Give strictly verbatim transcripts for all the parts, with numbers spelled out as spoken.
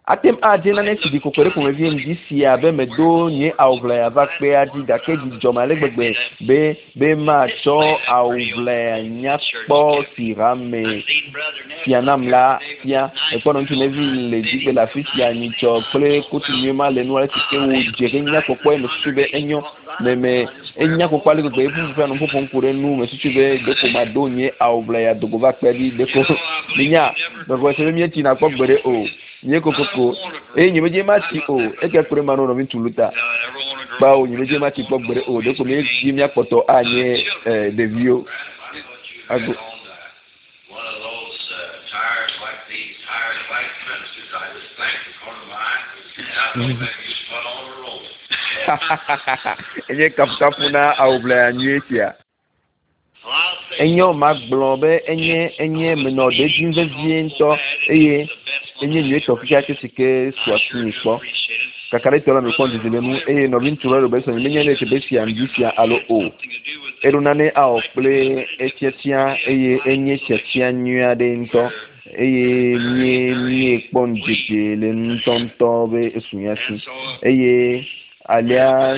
atem adi na nesi di kokore ko mevie ndisi ya be medo nye awvla ya va pe adi da ke di joma le gbegbe be be ma cho awvla nya po sirame fianam la fia e ko non tu nevi le di be la fi ya ni cho ple ko tu ni ma le no ti ke wo jere nya ko ko e me sube enyo me me enya ko kwale ko be fu fa no popon kure nu me sube de ko ma do nye awvla ya do go va pe di de ko nya do ko se mi ti na ko gbere o nye kokoko e nyi meje mati o e ke kure manu no mituluta ba o nyi meje mati po gbere o de ko me gi mi apoto anye eh de vio ago enye kapkapuna awbla nyetia enyo magblombe enye enye meno de jinve viento eye enye nye tofika kesike swasini kwa kakare tola me konde zelenu eye no vintura ro beso menye ne tebesi ambisia alo o erunane a ople etietia eye enye tietia nua de nto eye nye nye pondike le ntonto be esunyasi eye alia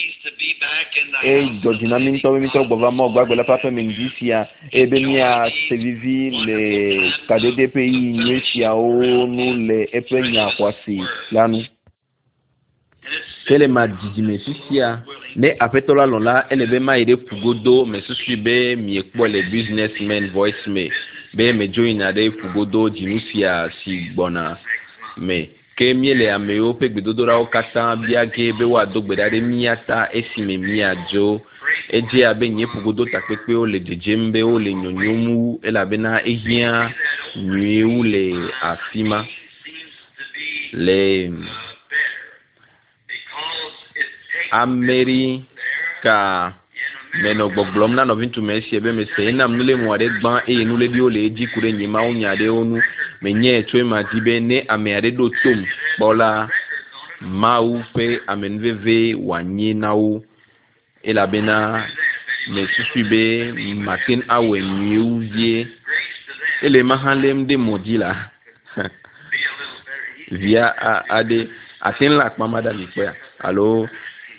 e dodinami nto be mito gbova mo gbagbe la papa mendisia e be mia sevivi le kadede pays nyesia o nu le epenya kwasi lanu tele ma didime sisia ne apetola lola elebe ma ide pugodo me susibe mi ekpo le businessmen voice me be me join ade pugodo dinusia si gbona me ke miele ameo pe gbedodora o kata bia ge be wa dogbedade miata esime miajo eje abe nye pugodo tapepe o le dejembe o le nyonyomu elabena ehia nyu le afima le America meno gbogbom na no vintu mesi ebe mese na mnule mwade gban e nule bi o le di kure nyima o nyade onu menye twe ma dibe ne ameade do tom bola mau pe amenveve wanye nawo elabena me susube matin awe miuzie ele mahalem de modila via ade atin la mamada ni kwa allo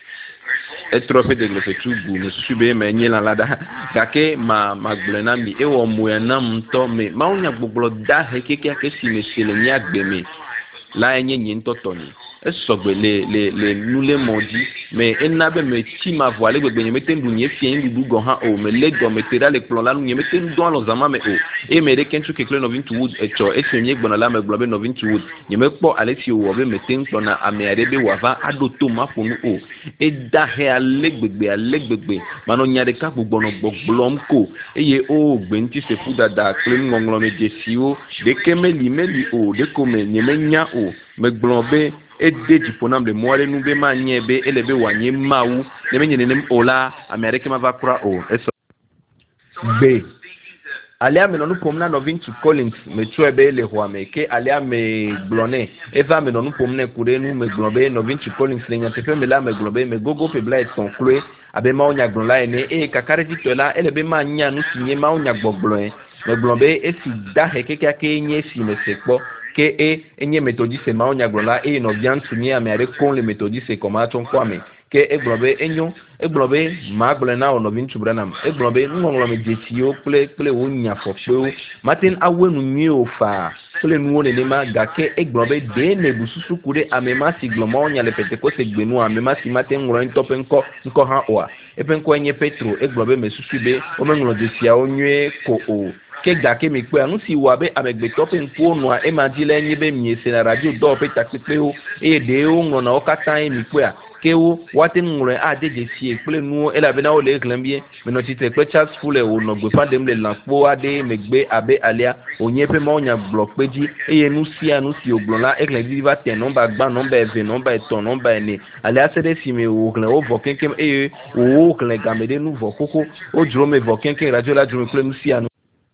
etrofe de le fetugu me susube me nyela lada dake ma maglena mi e wo moyana mto me ma onya gbogbo da hekeke akesi me sele nya gbeme la enye nyi ntotoni esogbe le le le nule modi me enabe me ti ma voile gbegbe nye metendu nye fie ndu go ha o me lego me tera le plon la nye metendu don lo zama me o e me de kentu kekle no vintu wood echo esenye gbona la me globe no vintu wood nye me kpo alexi wo be meten plon na ameade be wava adoto mafunu o e da he alegbegbe alegbegbe mano nyade ka gbogbo no gbogblo mko eye o gbenti se fu dada kle ngonglo me jesio de kemeli meli o de kome nye me nya o me glombe e de diponam le moale nu be ma nyebe elebe wanye mawu ne menye nem ola amerika ma va kura o eso be alia me nonu pomna no vinci collins me tuebe le hoame ke alia me glone eva me nonu pomne kure nu me globe no vinci collins le nyate pe me la me globe me gogo pe bla et conclure abe ma onya glonla ene e kakare ditola elebe ma nya nu sinye ma onya gboglo me globe e si da hekeke ake nye si me sekpo ke e enye methodiste ma onya glola e no bien sunye amere kon le methodiste koma ton kwame ke e globe enyo e globe ma glona ono vintu branam e globe ngonglo me jetio ple ple onya fofo matin awenu nyi ofa ple nu ne ma gake e globe de ne bususu kure amema si gloma onya le pentecoste gbenu amema si matin ngro ntope nko nko ha oa e penko enye petro e globe me susube o menglo jetia onye ko o ke gake mi pe anu si wa be amegbe tope nko no a e ma di le nyi be mi se na radio do pe takipe o e de o ngro na o katan mi pe a kewo watin ngure a de de si ekple nu e la be na o le klambie me no tite pe chat full e o no gbe pandem le lanpo ade megbe abe alia onye pe ma onya block peji e nu si anu si oglon la e kle di va ten number gba number ve number ton number ni alia se de si me o kle o vo kenkem e o kle gamede nu vo koko o dro me vo kenkem radio la dro me kle nu si anu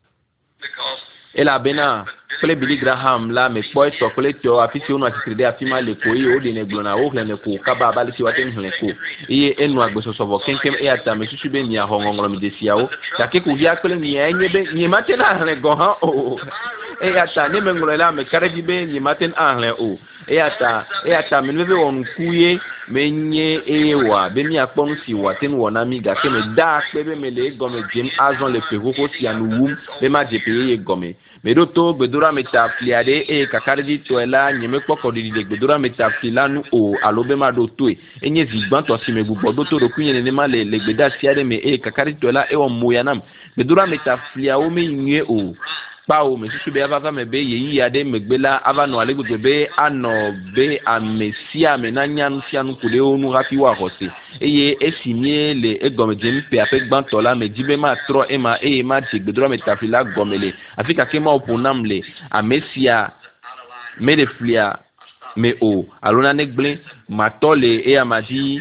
ela bena ple Billy Graham la me boy chocolate yo afisi onu atitrede afima le ko yi o de ne glona o kle ne ko kaba bali si waten hlen ko iye enu agbeso sovo kenkem e ata me susu be ni ahongongro mi desia o take ko via kle ni enye be ni mate na hlen go ha o e ata ne mengolo la me kare dibe ni maten angle o e ata e ata me nebe on kuye menye ewa be mi akpon si waten wona mi ga ke me da pe be me le gome jem azon le pe ko si anu wum be ma je pe ye gome me do to gbedura meta fliade e kakardi to ela nyeme poko di de gbedura meta filanu o alobe ma do to e enye zigban to si me gbo do to do kunye ne ma le le gbeda siade me e kakardi to ela e o moyanam gbedura meta flia o me nye o pa o me susu be ava me be yi ade me gbela ava no alegbe be ano be amesia me na nyanu sianu kule onu rapi wa rose eye esimie le egome jem pe ape gban to la me dibe ma tro e ma e ma je gbedura meta fila gomele afika ke ma oponam le amesia me de flia me o alona negble matole e amadi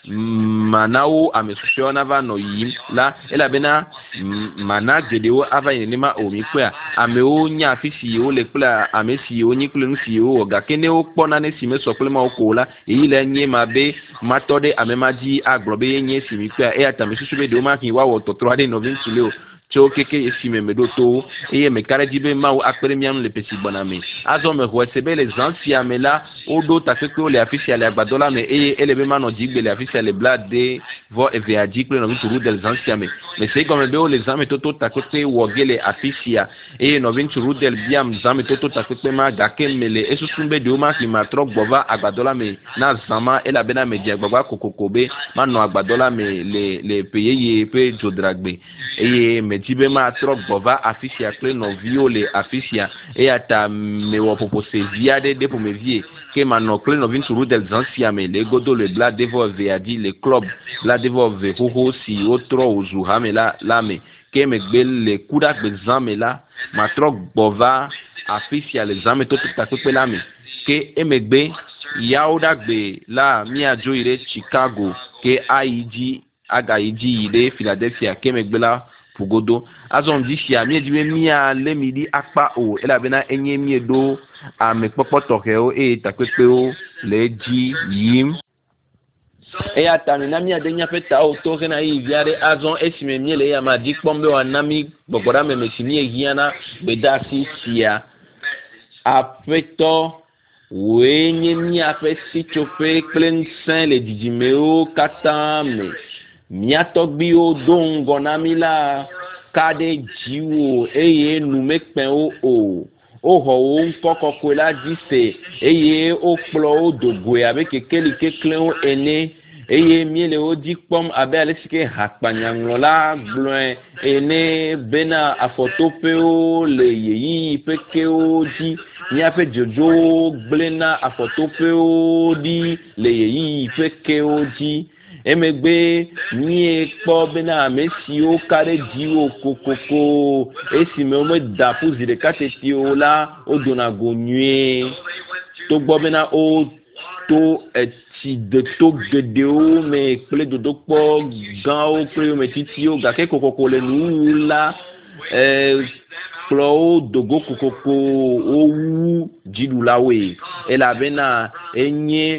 manao amesusho na va no yi la ela bena mana gedeo ava yenema o mi kwa ame o nya afisi o le kula amesi o nyi kule nsi o ga kene o pona ne sime so kule ma o kola eyi le nye ma be matode amemaji aglobe nye simi kwa e ata mesusho be de o ma kin wa wo totro ade no vin sule o cho keke esime me do to eye me kare dibe ma o akpere miam le pesi boname azo me ho sebe les anciens me la o do ta fe ko le afisi ale agbadola me eye elebe ma no jigbe le afisi ale blade vo e ve adikle no turu des anciens me me se comme be o les ame to to ta ko te wo gele afisia eye no vin turu del biam zame to to ta ko te ma ga ken mele esusumbe de o ma ki ma tro gbova agbadola me na zama ela bena me di agbagba kokokobe ma no agbadola me le le peye pe jodragbe eye me jibe ma trop bova afisia kle no viole afisia e ata me wo propose viade de pour me vie ke mano kle no vin turu del anciens me le godo le bla devo veadi le club bla devo ve ho si otro uzu hamela la me ke me gbel le kuda be zamela ma trop bova afisia le zame to to ta pe la me ke emegbe yauda gbe la mi ajo ire Chicago ke aiji aga iji ire Philadelphia ke megbela pugodo azon di sia mi diwe mi a le midi akpa o ela bena enye mi do a me popo toke o e tapepe o le ji yim e ata mi na mi adenya feta o to ke na yi viare azon esime mi le ya ma di pombe wa nami gbogora me me sini e hiana be da si sia afeto wenye mi afe si chope klen saint le dijimeo katame miatogbi o dongo na mila kade jiwo eye numekpen o o o ho o nkoko kwela dise eye o plo o dogwe abe kekeli keklen o ene eye miele o dikpom abe alesike hakpanyanglola gloin ene bena afotope o le yeyi peke o di ni ape jojo blena afotope o di le yeyi peke o di emegbe ni ekpo bena mesi o kare di o kokoko esi me o me da puzi de kateti o la o dona gonye to gbo bena o to eti de to gede o me ple dodo po gan o pre o me titi o ga ke kokoko le nu la eh klo dogo kokoko o wu jidu lawe ela bena enye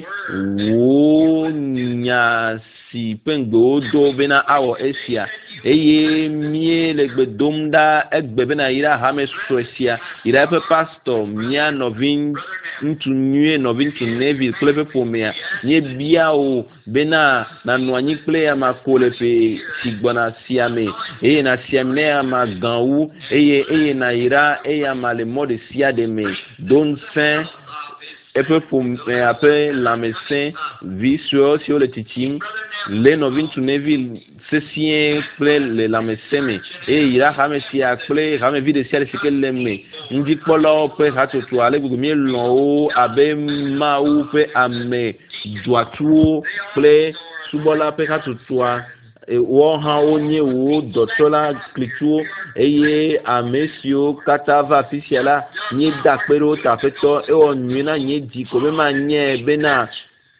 wo nya si pengbo do bena awo esia eye mie le gbedomda egbe bena ira hame suesia ira pe pastor mia novin ntu nue novin tu nevi klepe pomea nye bia o bena na noanyi play ama kole pe sigbona siame eye na siame ama ganwu eye eye na ira eye ama le mode sia de me don fin et peu pour après la médecin vie sur sur le titim les novin tu neville ceci play le la médecin mais et il a jamais si a play jamais vie de ciel c'est qu'elle l'aime ndi polo pe hatu to ale gugu mi lo abe ma ou pe ame doit tout play subola pe hatu to e wo ha onye wo dotola klitu eye amesio katava officiala ni dakpero tafeto e onwina ni di ko be ma nye bena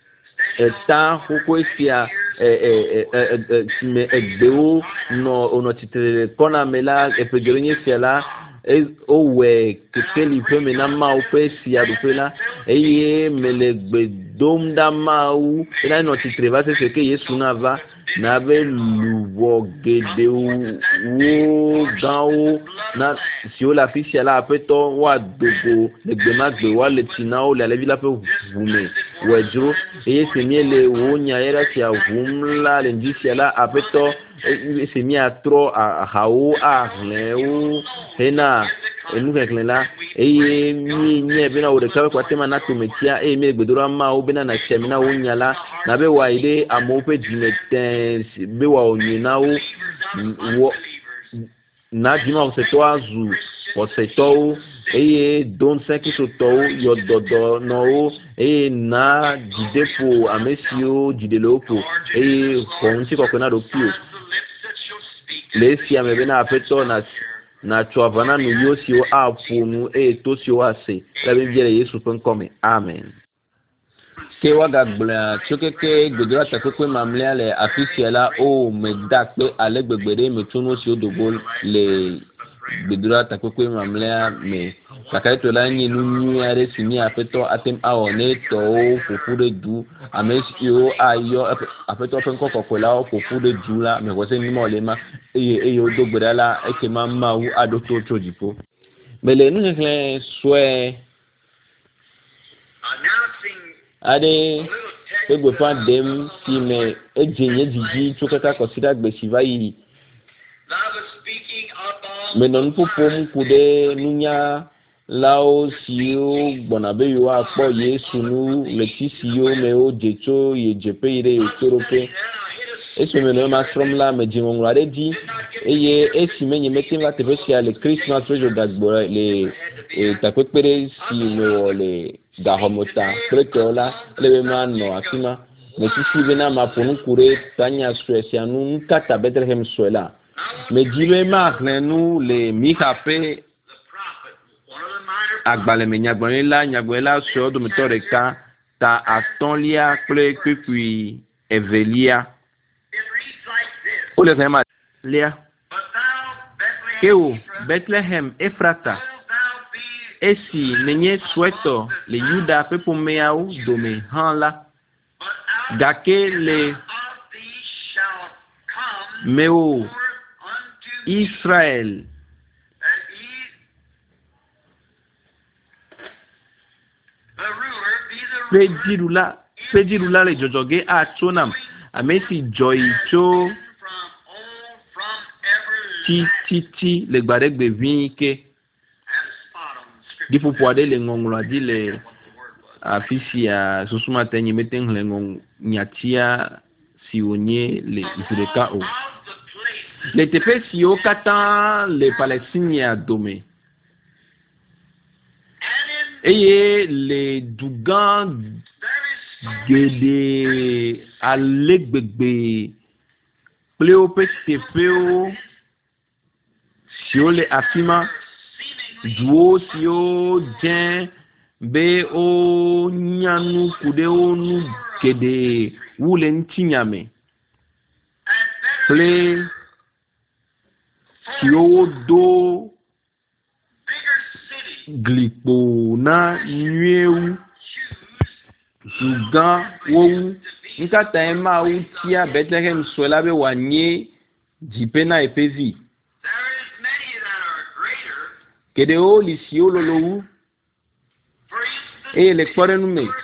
eta hokoesia e e e me egbewo no ono titre kona mela e pegerinye fiala e owe kekeli pe mena ma o pe si adupela eye melegbe domda ma u ina no titre va se ke yesu na va na be luvo gede wo gawo na si o la fisi ala apeto wa dogo le gbemagbe wa le tinao le alevi la pe vume wedro eye semie le wo nya era si avumla le ndisi ala apeto semie atro a hawo a leo hena enu kekle la eye mi nye bena o de kawe kwa tema na tumetia eye mi gbedoro ma o bena na chemina wo nya la na be wa ide amope jimeten be wa onyina wo na jima o se to azu o se to eye don seki so to yo dodo no eye na jidepo amesio jidelopo eye konti kokona do pio le si ame bena apeto na na chuavana nu yosio apunu e tosio ase la bibiere Yesu penkome amen ke waga gbla chokeke gbedora takwe mamle ale afisiela o medakpe ale gbegbere metunu si odogbo le gbedora takwe mamle me kakaito la nyi nu are sini afeto atem awone to fofure du amesio ayo afeto penko kokola fofure du la me wose ni molema eye eye odogbera la eke mama wu adoto chojipo mele nu nkle swe ade egbe fa dem si me ejinye jiji chokaka consider gbe sivayi me non popom kude nunya lao sio bonabe yo apo Yesu nu letisi yo me o jecho ye jepe ire otorope eso me no ma from la me jimon rade di eye esi menye metin la tebesia le Christmas treasure dagbora le e tapepere si me le da homota pretola lebe mano akima me sisi bena ma ponu kure tanya suesia nu nkata Bethlehem suela me jibe ma nu le mikape agbale me nyagbanela nyagbanela so do metoreka ta atonlia ple puis evelia o le tema lia keu Bethlehem Efrata esi nenye sueto le Yuda pepo meau dome hanla dake le meo Israel Pejirula Pejirula le jojoge a chonam amesi joy cho ti ti ti le gbaregbe vinke dipo poade le ngonglo di le afisia susuma tenye meten le ngong nyatia sionye le ifureka o le tepe sio katan le Palestiniens dome eye le dugan gede alegbegbe pleopestefeo sio le afima duo sio jen be o nyanu kude onu gede wule ntinyame ple sio do glipo na nyeu dugan wo nkata ema utia Bethlehem swela be wanye jipena epezi kede o lisi ololowu e le kpore nu me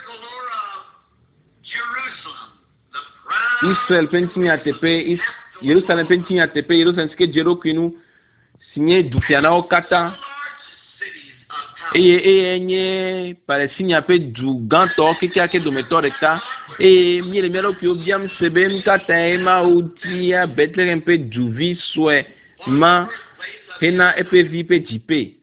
Israel pentin atepe Jerusalem pentin atepe Jerusalem ske jero kinu sinye dufiana okata eye eye nye Palestine pe du ganto kiki ake do metoreka e miele mielo pio biam sebe mkata ema utia Bethlehem pe du vi swe ma hena epe vi pe jipe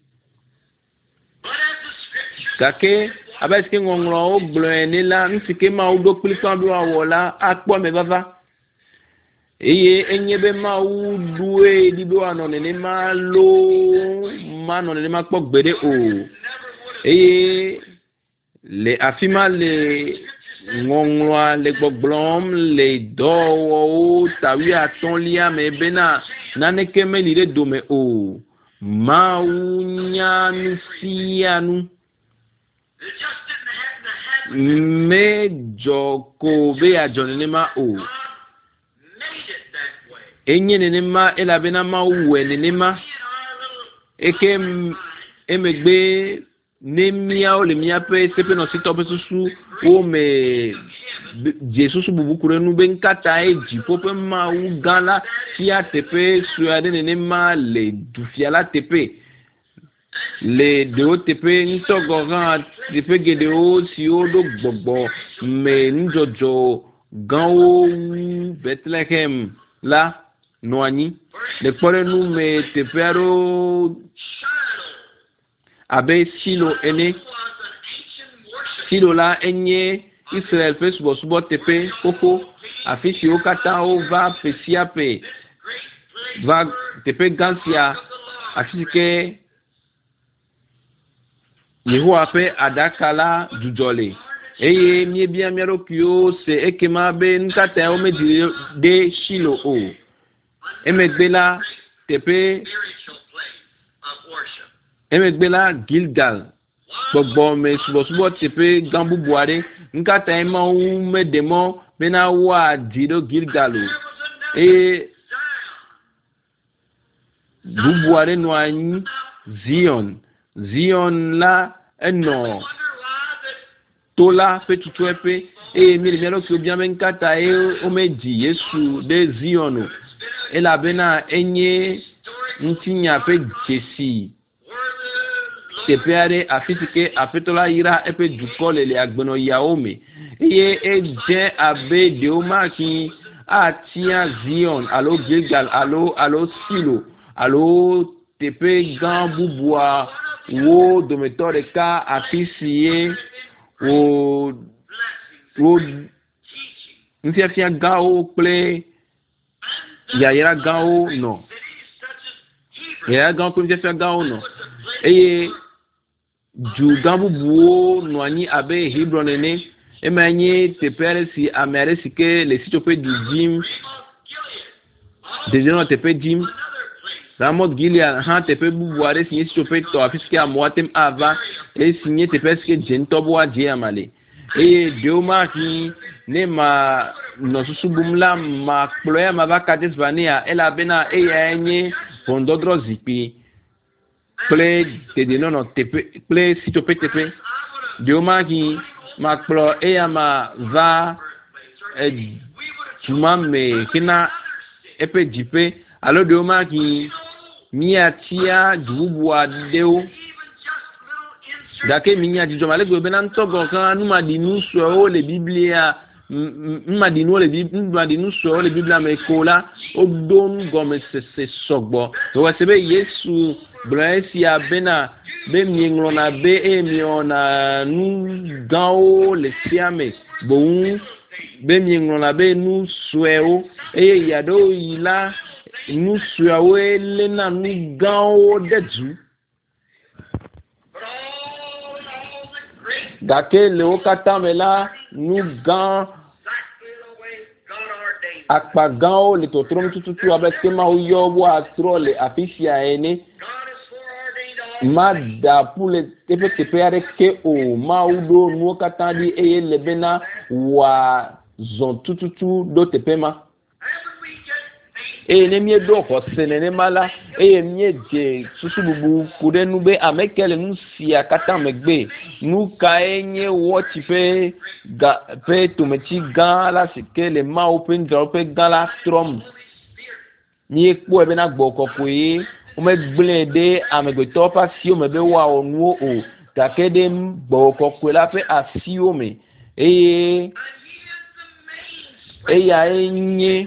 kake abeske ngonglo o blene la nsike ma udo klikan do awola akpo me baba eye enyebe ma udue dibo anone ma lo ma none ma kpo gbede o eye le afima le ngonglo le gbogbrom le dowo o tawi atonlia me bena naneke me lire dome o ma unya nusianu me joko be ajonema o enye nenema elabena ma uwe nenema eke emegbe nemia o le mia pe sepe no sito pe susu o me Jesus bubu kurenu ben kata eji pope ma u gala ti a tepe suade nenema le dufiala tepe le de o tepe ntogoran tepe gede o si o do gbogbo me njojo gan o Bethlehem la noani le pore nu me tepero abe silo ene silo la enye Israel fe subo subo tepe koko afisi o kata o va pesia pe va tepe gansia afisi ke Yehowa pe adakala jujole eye mie bia miaro kio se ekema be nkata o meji de Shilo o emegbela tepe emegbela Gilgal gbogbo me subo subo tepe gambu buare nkata ema u medemo bena wa dido Gilgal e bubuare no anyi Zion Zion la eno tola pe tutuepe e mi le mero ki obian men kata e o meji Yesu de Zion e la bena enye ntinya pe Jesi tepeare afitike afitola ira epe dukole le agbono yaome eye eje abe de o maki atia Zion alo Gilgal alo alo Silo alo tepe gan bubua wo dometore ka afisiye wo wo nfiafia gao ple ya yera gao no ya gao ko nfiafia gao no eye ju gambu buo no ani abe Hebron ene emanye tepere si amere sike le sitope du jim de no tepe jim Ramot Gilead han tepe bubuare signé sitope to afiske amoatem ava e signé tepe ske jentobo a je amale e deoma ki ne ma no susubumla ma ploya ma vakades vania ela bena e yenye pondodro zipi ple te de no tepe ple sitope tepe deoma ki ma plo e ama va e tuma me kina epe jipe alo deoma ki Mia tia dubuwa deo dake minya jijomale go benan togo kan numa dinu so le biblia numa dinu le biblia dinu so le biblia me kola odon gome se se sogbo to wa sebe Yesu blesi abena be mienglo na be emiona nu gao le siame bon be mienglo na be nu sueo e yado ila nous suawe lena nu gao deju dake le okata mela nu gan akpa gao le totrom tututu abeske ma uyo bo astrole afisia ene mada pule tepe tepe areke o ma udo nu okata di eye lebena wa zon tututu do tepema e ne mie do ko senene mala e mie je susu bubu kude nu be amekele nu sia kata megbe nu ka enye watch pe ga pe tumeti gan la sikele ma open drop pe gan la strom ni epo e be na gbo ko poye o me gble de amegbe to pa si o me be wa onu o takede gbo ko ko la pe asi o me e e ya enye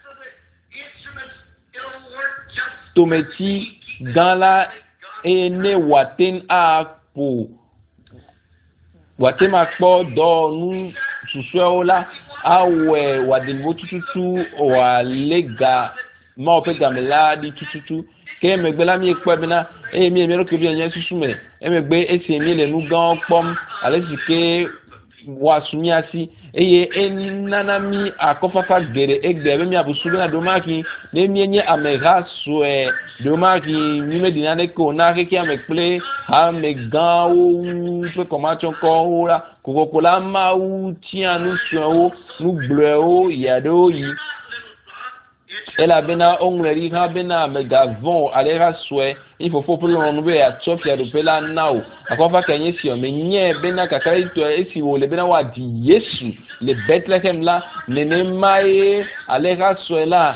tometi gala ene waten a po waten ma po do nu susuola awe wadinbo tututu wa lega ma o pe gamela di tututu ke megbela mi epo bina e mi e mi ro ke bi enye susume e megbe esi mi le nu gan pom ale si ke wa sunyasi eye enanami akofafa gere egbe mi abusu na do maki ne mi enye amega so e do maki mi me dinane ko na ke ki ameple ha me gan o pe komachon ko ora kokokola ma u ti anu so o nu ble o ya do yi ela bena ongleri ha bena megavon alera swe il faut pour le nouveau à chofia de pela now akofa kenye si o menye bena kakari to esi wo le bena wa di Yesu le Bethlehem la nene mai alera swe la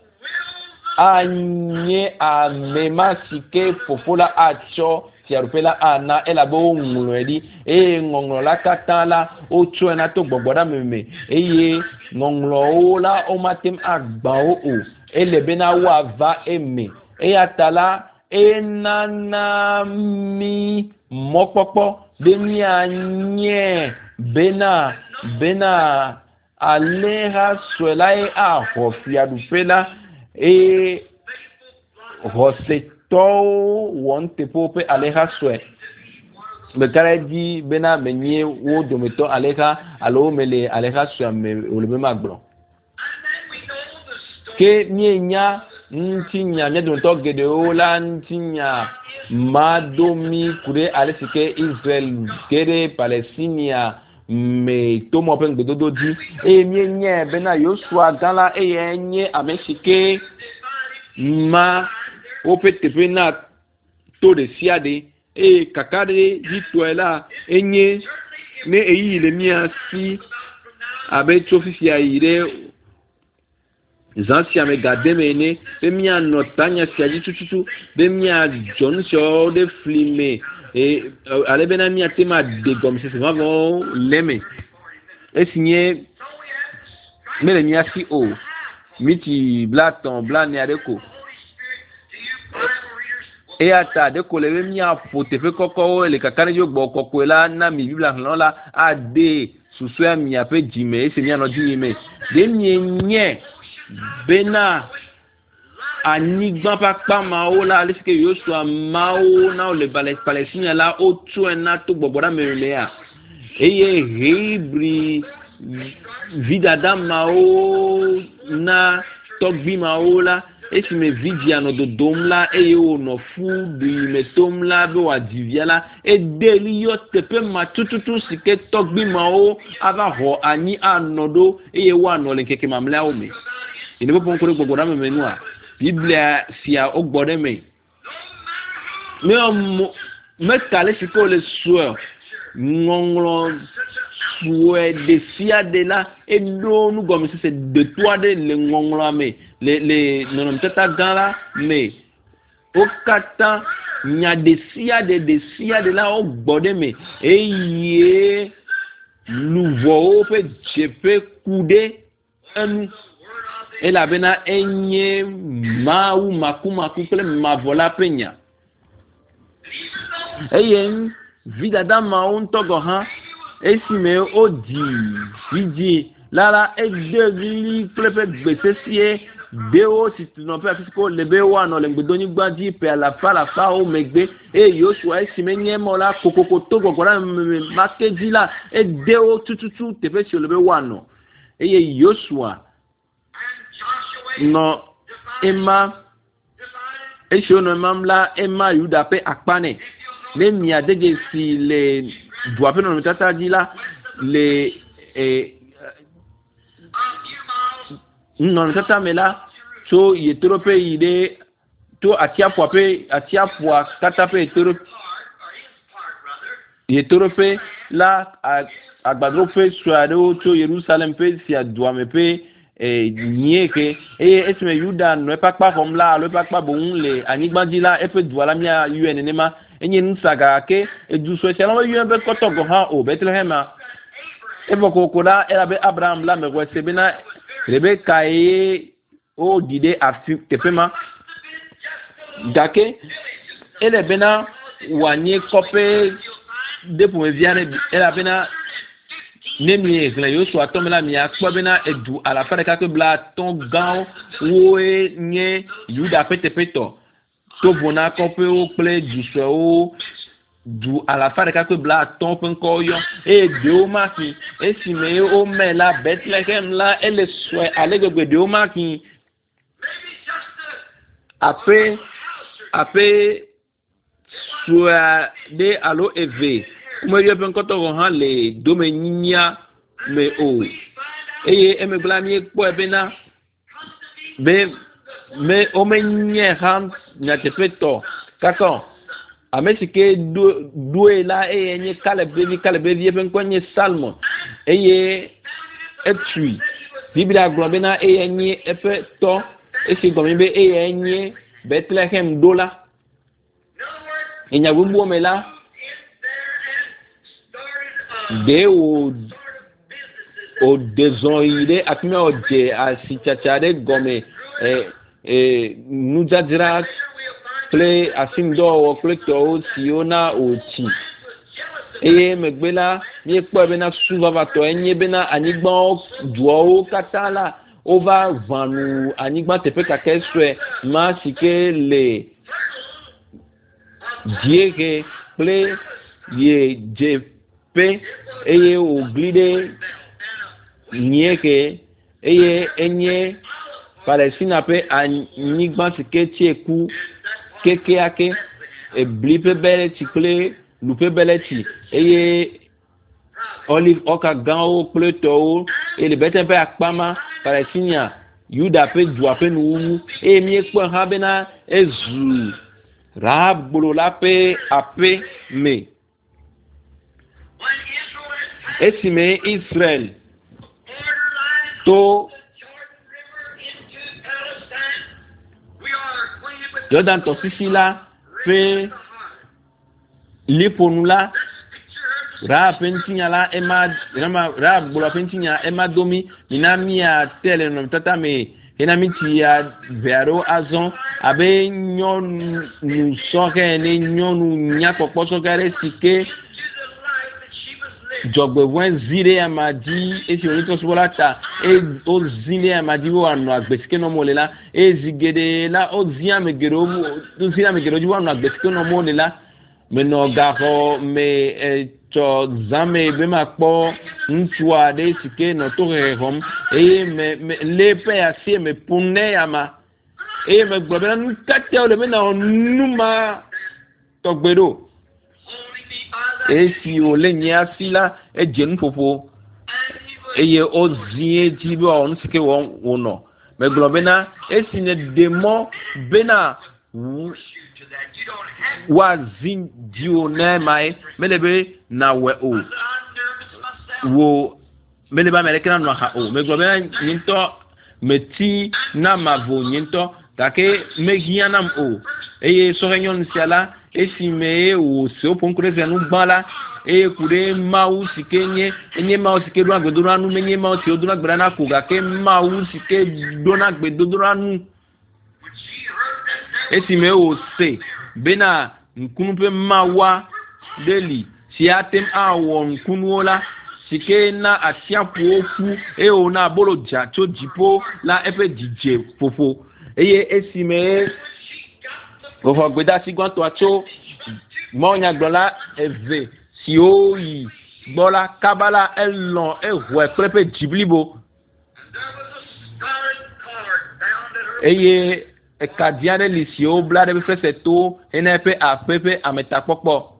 anye a mema sike popola acho tiarupela ana elabo ngulwedi e ngonglo la katala o tsuena to gbogboda meme eye ngonglo la o matem agbao o ele bena wa va eme e atala enana mi mopopo beni anye bena bena aleha swela e a hofiadupela e hose to won te pope aleha swe me karedi bena menye wo dometo aleha alo mele aleha swe me olebe magbro ke nyenya ntinya nya dometo gede ola ntinya madomi kure alesike Israel gede Palestine me to mo pen gbedodo di e nyenye bena Joshua gala e yenye amesike ma ope tepena to de siade e kakade ditwela enye ne eyi le mia si abe tofisia ire zansia me gade mene be mia notanya siaji tututu be mia jon sho de flime e ale bena mia tema de gom se va vo leme e signé mele mia si o miti blaton blan ne adeko e ata de ko le mi afo te fe koko le kakane jo gbo koko la na mi bibla hlan la ade susu mi ape jime e se mi ano di me de mi nye bena anigba papa ma o la le ke yo so ma o na o le Palestine la o tu en to gbogboda me le ya eye hebri vidada ma o na togbi ma o la esi me vidia no do domla e yo no fu bi me tomla be wa diviala e deli yo tepe ma tututu sike togbi ma o ava ho ani anodo e wa no le keke mamla o me ine bo pon ko gbogbo na me menu a biblia sia o gbode me me o me kale siko le suo ngonglo suwe de sia de la e do nu gomi se de toi de le ngonglo me le le non tata gala me o kata nya de sia de de sia de la o gbode me e ye nouveau pe jepe coude en e la bena enye ma ou makuma kukle ma vola penya e yen vida da ma on togo ha e si me o di vidi lala e de li plepe gbese sie de o si tu non pe fisiko lebe wa no le gbedo ni gbadi pe ala fa la fa o megbe e yo so e si me nye mo la kokoko togo gora makeji la e de o tututu te pe si lebe wa no e ye Joshua no ema e si ono mamla ema yuda pe akpane le mi adege si le doit pe no tata di la le e non tata mela so ye trope ide to atia poape atia poa tata pe toro ye trope la agbadro pe suado to Jerusalem pe si adwa me pe e nieke e esme yuda no pakpa kom la lo pakpa bon le anigbandi la e pe dwala mia U N nema enye nsaga ke e du so se la U N be kotogo ha o Bethlehem e boko koda era be Abraham la me wese bena Rebecca e o dide afi tepema dake ele bena wanye kope de pour viane ele bena nemi ekle yo so atomela mi akpo bena edu ala fere ka ke bla ton gan wo e nye yuda pete peto to bona kope o ple du so o du ala fere ka ke bla ton pen ko yo e de o maki e si me o me la Bethlehem la ele so ale gbegbe de o maki après après soit de alo eve mo yo pen ko to han le do me nya me o eye emegla mi po ebe na be me omenye ham nyatepeto kako amesike do do la e enye kalebe ni kalebe vie pen kwenye salmon eye etui biblia globe na e enye epe to esi gombe e enye Bethlehem dola enya gumbo mela de o o desoire akme oje asichachare gome eh eh nujadira play asimdo o kleto siona oti eye megbela ni po be na suva vato enye be na anigba duo katala over vanu anigba tepe kakeswe ma sike le diege play ye jepe eye o glide nieke eye enye Palestine pe anigba sike tieku keke ake e blipe bele ti kle lupe bele ti eye olive oka gao pleto e le bete pe akpama Palestine Yuda pe dua pe nu e mi ekpo ha be na ezu Rahab bolo la pe ape me esime Israel to Jordan to sisi la fe liponula ra pentinya la ema rama ra bolo pentinya ema domi minami a tele no tata me enami ti ya vero azon abe nyon nu soke ne nyonu nya popo sokare sike jogbe wen zire amadi esi onito subola ta e o zile amadi wo anu agbesike no molela e zigede la o zia megero o zia megero ju anu agbesike no molela me no garo me e to zame be ma po ntua de sike no to rehom e me le pe asi me punne ama e me gbobela ntate o le me na numa to gbero esi ole nya sila e jenu popo eye ozie tibe on sike won wono me globena esi ne demo bena wa zin dio na mai melebe na we o wo meleba melekena no ha o me globena nyinto meti na mavo nyinto take megianam o eye so renyon siala esi me o se o ponkure zenu gbala e kure mawu sikenye enye mawu sike do agbedo anu menye mawu ti odun agbera na koga ke mawu sike do na agbedo anu esi me o se bena nkunu pe mawa deli si atem awo nkunu ola sike na atiapu ofu e o na bolo ja to jipo la epe dije popo eye esi me o fo gbeda si gwan to acho mo nya gbola eve si o yi gbola kabala elon e ho e prepe jiblibo eye e kadiane li si o bla de fese to enepe a pepe ameta popo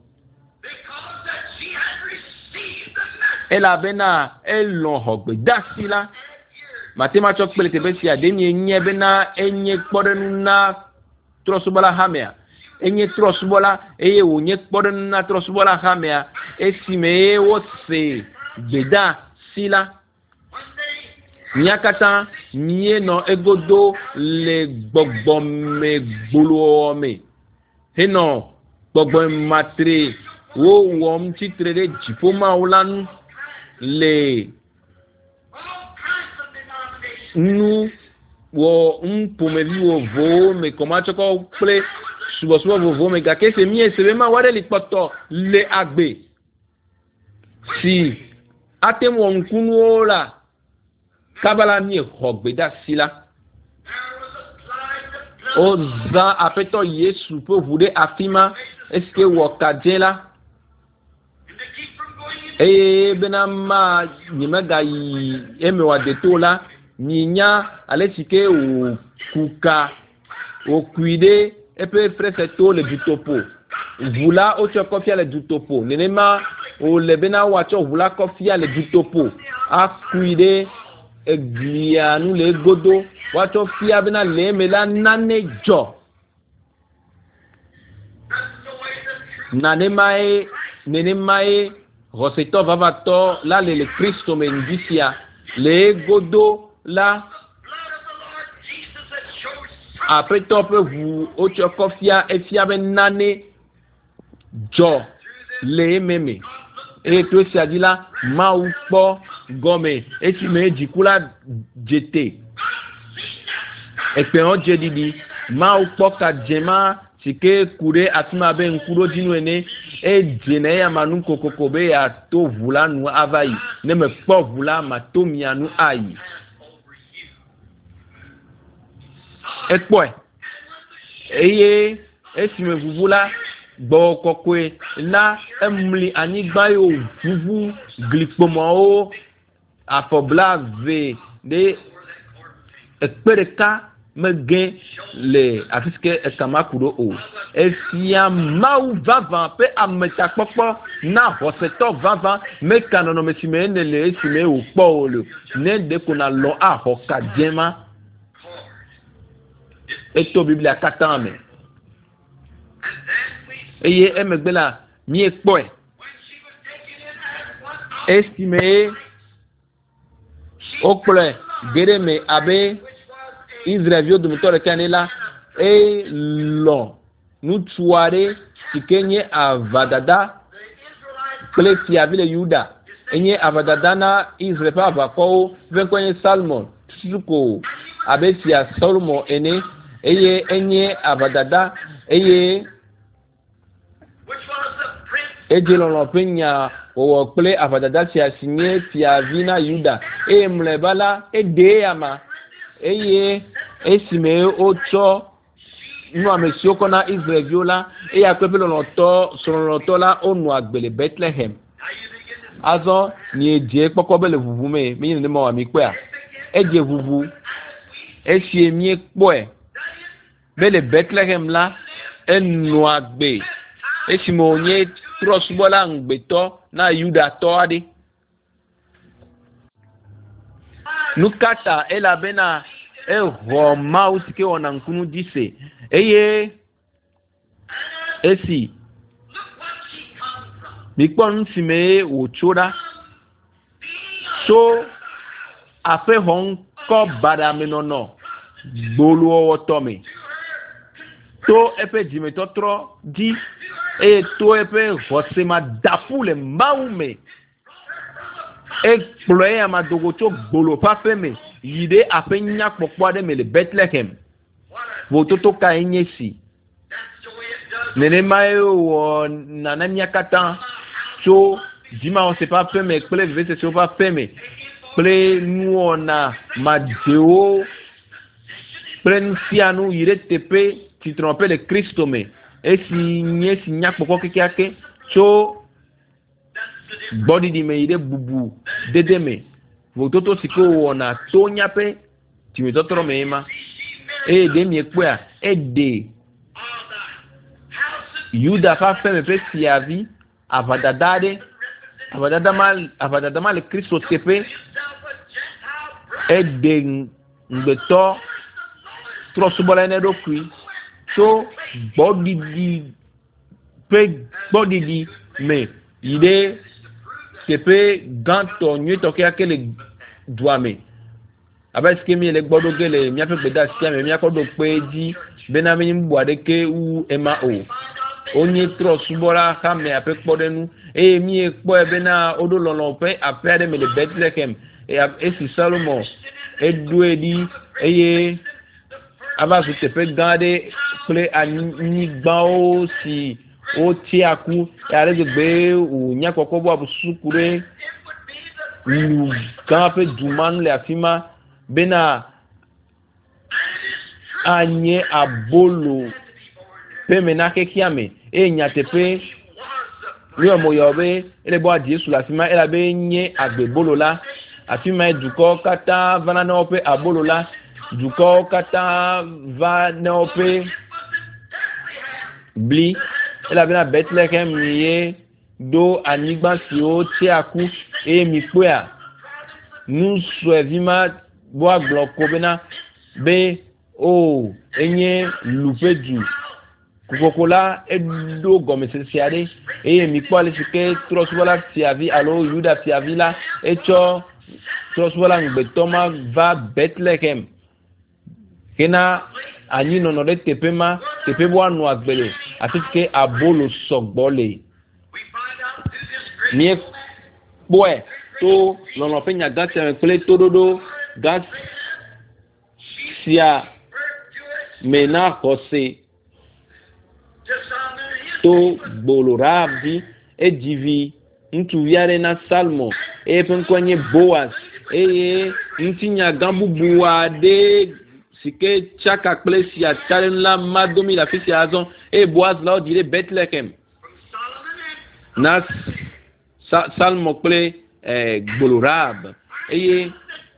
ela bena elon ho gbeda si la matema chok pele te be si ademi enye bena enye kpodenu na trosubola hamea enye trosubola eye wonye kpodenu na trosubola hamea esime wo se gbeda sila nyakata nye no egodo le gbogbo me gbolo me heno gbogbo matre wo wom titre de jipoma ulan le nu wo mpomevi wo vo me komacho ko ple subo subo vo vo me gake se mi ese ma ware li poto le agbe si atemo nkunu ola kabala ni hogbeda sila o za apeto Yesu po vude afima eske wo kadela e bena ma ni mega yi emewa de tola ninya alesike o kuka o kuide epe frese to le dutopo vula o cho kofia le dutopo nenema o lebena wacho vula kofia le dutopo a kuide eglianu le godo wato fia bena le me la nane jo nane mai nene mai roseto vavato la le le Christo mendisia le godo la après top vous ocho kofia e fia ben nane jo le meme et to si adi la ma ou po gome et ti me jikula jete e pe on je didi ma ou po ka jema sike kure atuma be nkuro dinu ene e jene ya manu kokokobe ya to vula nu avai ne me po vula ma to mianu ai e po eye esi me vuvula gbo kokwe la emli anigba yo vuvu glikpomo o afoblave de ekpereka megen le afiske ekamakuro o efia mau vava pe ameta popo na hoseto vava me kanono mesime ne le esime o polo ne de kona lo a hoka jema eto biblia katame eye emegbela mi ekpo e estime okple gere me abe Israël vio dumutore kanela e lo nutuare tikenye avadada plesi avile yuda enye avadada na Israël pa avako venkwenye Salmon suko abesia Solomon ene eye enye avadada eye ejelon penya wo ple avadada tia signé tia vina yuda e mlebala e deyama eye esime ocho nu amesio kona Israël viola e akpepelo loto soro loto la onu agbele Bethlehem azo ni eje pokobele vuvume mi ni mo wa mi pe a eje vuvu esi mi epo e bele Bethlehem la enu agbe esimo onye trosbola ngbeto na Yuda to ade nukata ela bena e ho maus ke ona nkunu dise eye esi mikpon sime wo chora so ape hon ko bada menono gbolu owo to mi to epe jime to tro di e to epe hosema dafule maume e ploye amadogo to gbolo pa feme yide apenya popo de mele Bethlehem vototo ka enyesi nene mayo wo nananya katan so dima on se pas feme ple vese se pas feme ple nu ona madeo prensianu yire tepe ti trompe de Christo me esi nyesi nya popo kekiake so body di me ide bubu dede me vototo siko wona to nyape ti me totoro me ma e de mi ekwa e de Yuda fa fe me pe si avi avadadade avadada mal avadada mal Christo tepe e de ngbeto trosubola ne do kwi so body di pe body di me ide tepe ganto nyuto ke akele duame abaske mi le gbodo gele mi afi gbeda sia mi akodo peji benami mbuade ke u ema o onye tro subora ha me ape podenu e mi ekpo ebe na odo lolo pe apere me le Bethlehem e esi Salomo e duedi eye abasu tepe gade ple ani gbao si o ti aku yare gbe o nya kokko bo abusukure u kan pe duman le afima bena anye abolo pe menake kiame e nya tepe ri omo yobe ele bo adi Jesu la fima ela be nye agbebolo la afima eduko kata vana na ope abolo la duko kata va na ope bli ela bena Bethlehem ye do anigba si o ti aku e mi pe a nu so evima bo agloko bena be o enye lupedu kukokola edo gomesesiade e mi kwale sike troswala tiavi alo yuda tiavi la echo troswala ngbetoma va Bethlehem kena anyi nono de tepema tepebo anu agbele atike abolo sogbole mi boy to nono penya gatia pele tododo gas sia mena kose to bolorabi edivi ntu yare na salmo e penkwenye Boaz e ntinya gambubuwa de sike chaka klesia chalen la madomi la fisi azon e Boaz la o dire Bethlehem na sa, salmo kle eh, bolorab e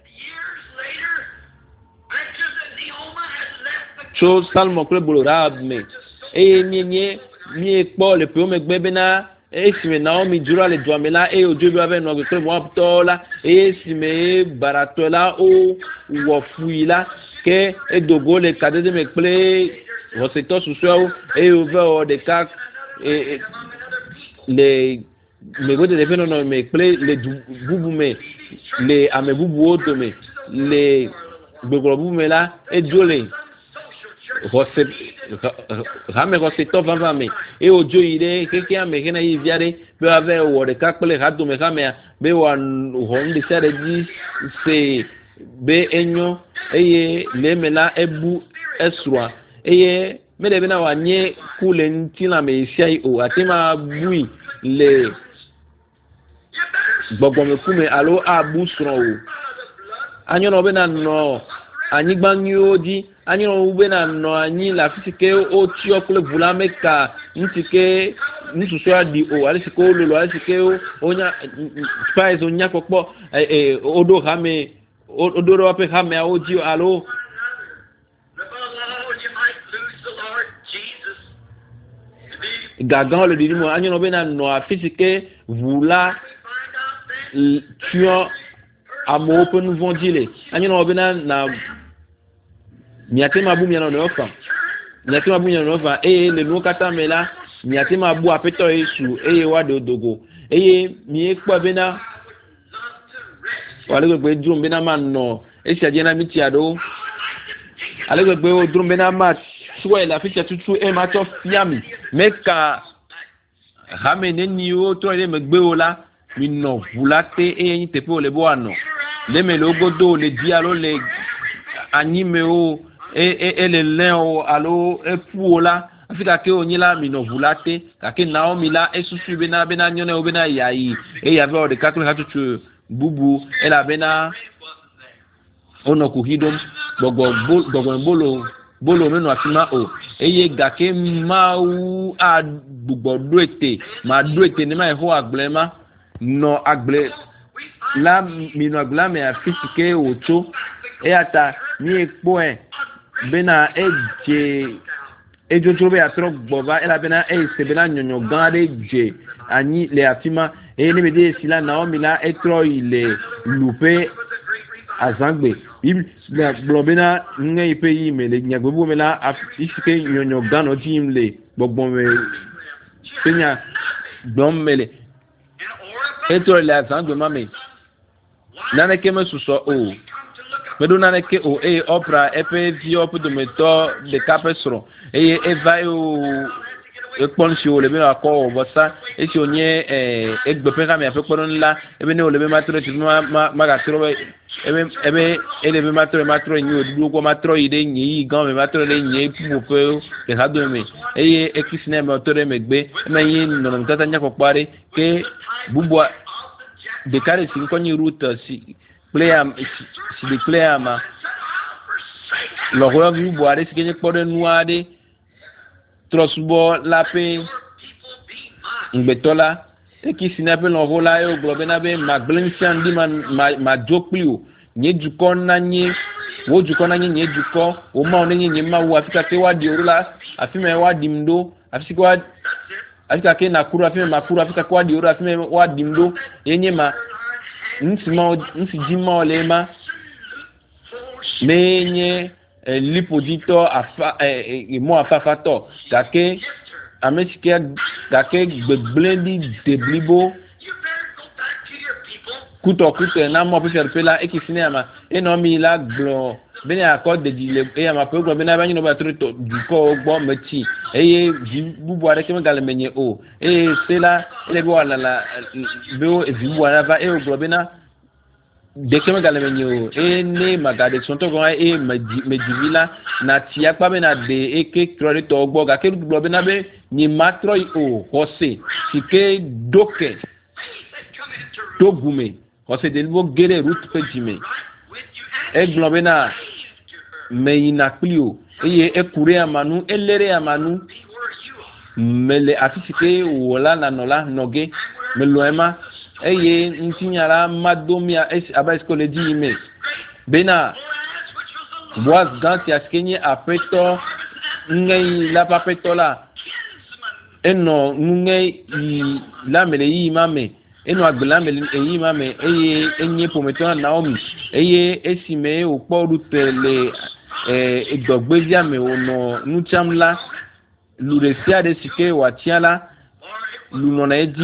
so salmo kle bolorab me e nye nye mi po le pe o me gbebe na e si me Naomi jura le doamela e o jobi ave no gbe mo aptola e si me baratola o wo fuila ke e dogo le kadede me ple o se to suso e o ve o de ka e le me gode de feno no me ple le bubu me le ame bubu oto me le gbogbo bubu me la e jole Jose Rame Jose Tova me e ojo ire keke ame kena yi viare be ave wo de kakple hadu me kame be wan hon de sare di se be enyo eye lemela ebu eswa eye mede be na wanye kule ntila me siai o atima bui le gbogbo me kume alo abu sro o anyo no be na no anyi gbanyu oji anyi no ube na no anyi la fisike o ti okule vula meka ntike nsusu adi o ali sike o lolo ali sike o onya spice onya popo eh odo hame odo ro pe hame oji alo gagan le didi mo anyi no be na no fisike vula tuo amo open vondile anyi no be na na miatema bu miano nofa miatema bu miano nofa eh le no kata mela miatema bu apeto Yesu eh wa de odogo eh mi ekpo bena wale gbe drum bena man no e si aje na miti ado ale gbe o drum bena mat suwe la ficha tutu e ma to fiami meka hamene ni o to le megbe o la mi no vulate e yin tepe le bo ano le me lo godo le dialo le anime o e e ele leo alo e puola afika ke onyila mi no vulate kake Naomi la esusu be na be na nyone o be na yayi e ya be o de kakle hatutu bubu e la be na ono kuhidom gogo gogo bolo bolo meno afima o eye gake mau a gbugbo doete ma doete ni ma e ho agblema no agble la mi no agblema me afisike ocho e ata ni epo e bena eje ejojo be atro gboba ela bena e se bena nyonyo gande je ani le afima e ni me de sila Naomi la etro ile lupe azangbe bib la blobena ngai pe yi me le nyagbo me la afisike nyonyo gano jimle gbogbo me senya dommele etro le azangbe mame nane keme suso o medona ne ke o e opera epe vi op de meto de capesro e e vai o e ponsi o le be akọ bosa e si onye eh egbe pe kama ape kono nla ebe ne o le be matro ti ma ma ga tro ebe ebe ele be matro matro nyi o du ko matro ide nyi gan me matro le nyi pu ko ke ha do me e e kisne me otore megbe me yin no no tata nya ko pare ke bubu de kare si ko nyi route si player si de player ma lo ko vi bo are si kenye pore nuade trosbo la pe ngbetola e ki sinape lo ho la e globe na be maglensian di man ma jokliu nye juko na nye wo juko na nye nye juko o ma onye nye ma wo afika ke wa di orula afime wa dimdo afika wa afika ke na kuru afime makuru afika kwa di orula afime wa dimdo yenye ma nsi ma nsi jima olema menye lipodito afa mo afafato gake amesikia gake gbegbledi deblibo kuto kuto na mo pe pela ekisine ama eno mi la glo beni akode di le e ama pe glo bena banyi no ba trito du ko gbo meti eye bubu are ke megale menye o e sela ele bo la la bo e bubu ara va e glo bena de ke megale menye o e ne magade sonto go e medivila na tia pa bena de e ke trito gbo ga ke glo bena be ni matro o hose sike doke togume hose de bo gere route pejime e glo bena meyina klio eye ekure amanu elere amanu mele afisike wola na nola noge meloema eye ntinyara madomia es abaskole di ime bena boaz ganti askenye apeto ngei la papeto la eno ngei la mele yi mame eno agbela mele yi mame eye enye pometo Naomi eye esime okpo rutele eh edogbezia me ono nuchamla luresia de sike watiala lunona eji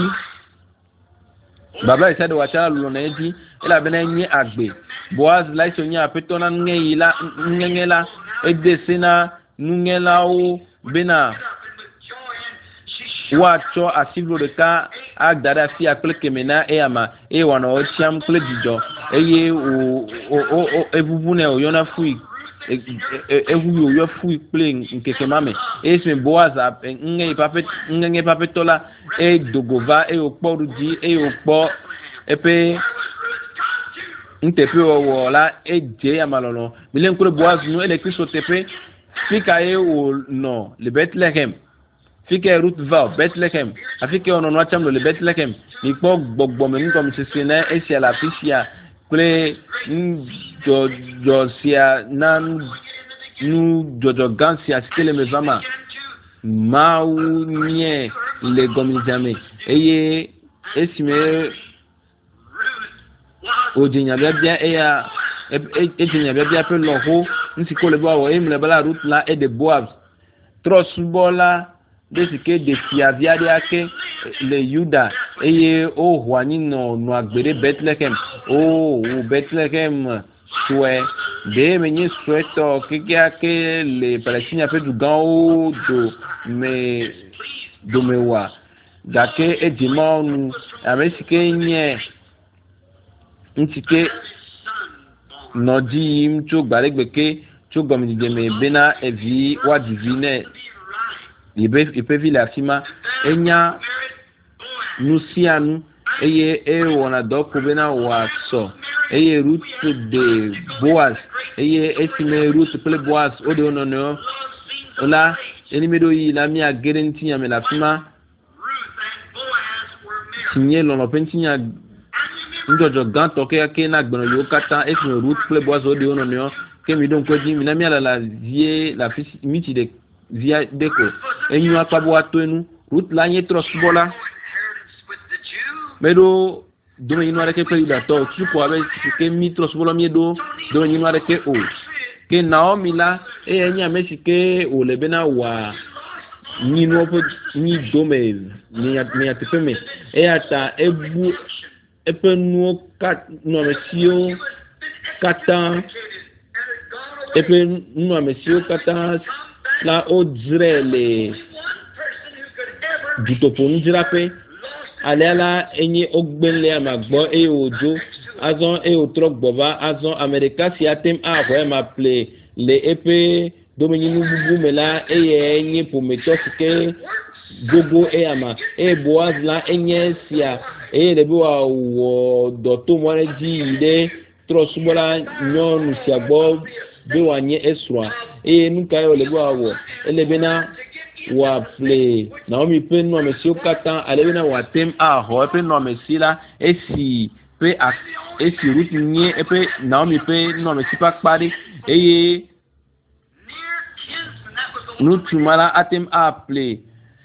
baba isa de watiala lunona eji ela bena nyi agbe boaz laiso nya apetona ngeyila ngengela edesena nungela o bena wacho asivlo de ka agdara fi akleke mena e ama e wana o cham kledijo eye o o evubune o yona fui ewu yo fui playing nkeke mame esme boaz nge papet nge papetola e dogova e okpo ruji e okpo epe ntepe owola e je amalolo milen kure boaz no ele kristo tepe fika e o no le Bethlehem fika route va Bethlehem afika ono no acham le Bethlehem ni po gbogbo me nko msesena e sia la fisia kule jo jo sia nan nu jojo gansia skele me vama mau nye le gomizame eye esime ojinya bia eya ejinya bia pe loho nsiko le bawo emle bala route la e de boabs trosbola desike de fiavia de ake le Yuda eye o hwani no no agbere Bethlehem o o Bethlehem souhait de menye souhaito keke ake le Palestine pe du gan o do me do mewa gake e dimonu amesike nye ntike nodi mcho gbaregbeke cho gomidi me bena evi wa divine ibe ipevi la fima enya nusianu eye e wona doko bena wa so eye route de Boaz eye esime route ple Boaz ode onono ola enimedo yi la mi agenti ya me la fima sinye lono pentinya ndojo ganto ke ake na gbono yo kata esime route ple Boaz ode onono ke mi don ko di mi na mi ala la vie la fisi miti de via deko enyu akabo atonu route la nye trosbola medo do yinu areke pe ida to chuko abe ke mi trosbola miedo do yinu areke o ke Naomi la e enya mesike o lebena wa ni no po ni dome ni ni atepeme e ata ebu epenu kat no mesio kata epe no mesio kata la o dire le ditoponu dirape alela enye ogbenle amagbo e ojo azon e otro gboba azon America si atem a ho ma play le epe domeninu bubu mela e enye pometofike gogo e ama e Boaz la enye sia e le bo wo doto mo ji ide trosubola nyonu sia gbo be wanye eswa e nuka yo le bo awo elebena wa play Naomi pe no mesio katan elebena wa tem a ho pe no mesila esi pe a esi route nye e pe Naomi pe no mesipa pari eye nu tumala atem a play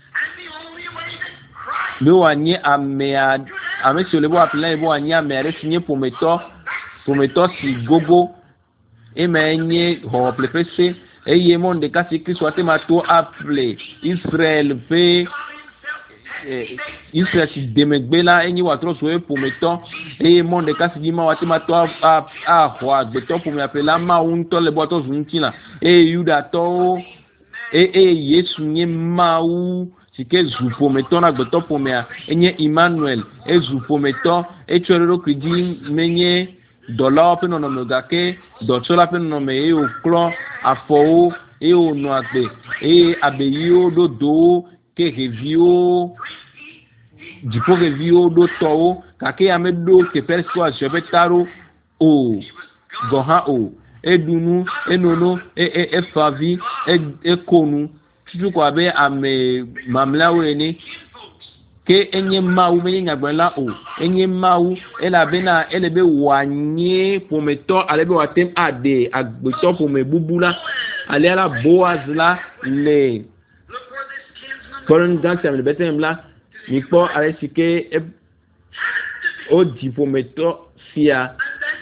be wanye amea amesio le bo apela e bo wanye amere sinye pometo pometo si gogo et mais nye hople fese et mon de kasi Christ soit ma to appelé Israël pe Israël si demegbela et ni watro so pour meton et mon de kasi di ma wati ma to a a wa de to pour me appeler la ma un to le boto zuntina et yuda to et et Yesu nye ma ou si que zupo meton na gbeto pour me enye Emmanuel et zupo meton et chorero qui dit menye dollar pe no me gake do chola pe no me e o clon afo e o no agbe e abeyo do do ke revio dipo revio do to kake amedo ke perso a jebetaro o goha o edunu enono e e e favi e e konu tutu kwa be ame mamla weni ke enye mawu menye nyagbela o enye mawu ela bena elebe wanye pour meto alebe watem ade agbeto pour me bubula ale ala Boaz la le koron dans le betem la mi po ale sike o di pour meto sia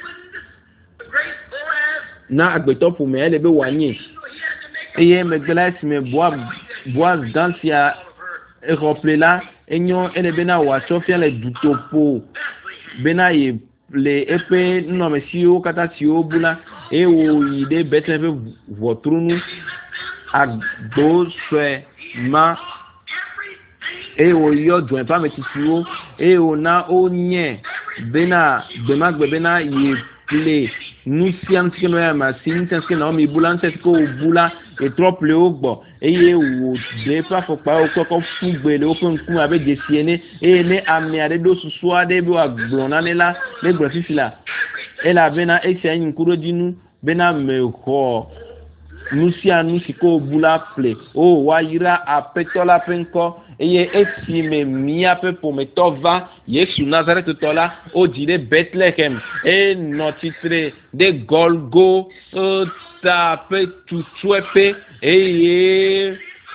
na agbeto pour me elebe wanye eye megbela si me Boaz Boaz dans sia e rople la enyo ele bena wa sofia le dutopo bena ye le epe no mesio kata tio bula e o ide betle votrunu agbo swe ma e o yo join pa metisuo e o na onye bena bema gbe bena ye ple nous siam tike no ya ma sin tenske na mi bula nse ko bula et trop le ogbo eye wo de pa fo pa o ko fugbe le o ko nku abe de siene e ne ami ade do susu ade bi wa glona ne la le gbo fifila e la bena e se yin kuro dinu bena me ko nusia nusi ko bula ple o wa yira apetola penko eye esi me mia pe po me tova Yesu Nazareth tola o dire Bethlehem e notitre de Golgo o ta pe tutuepe eye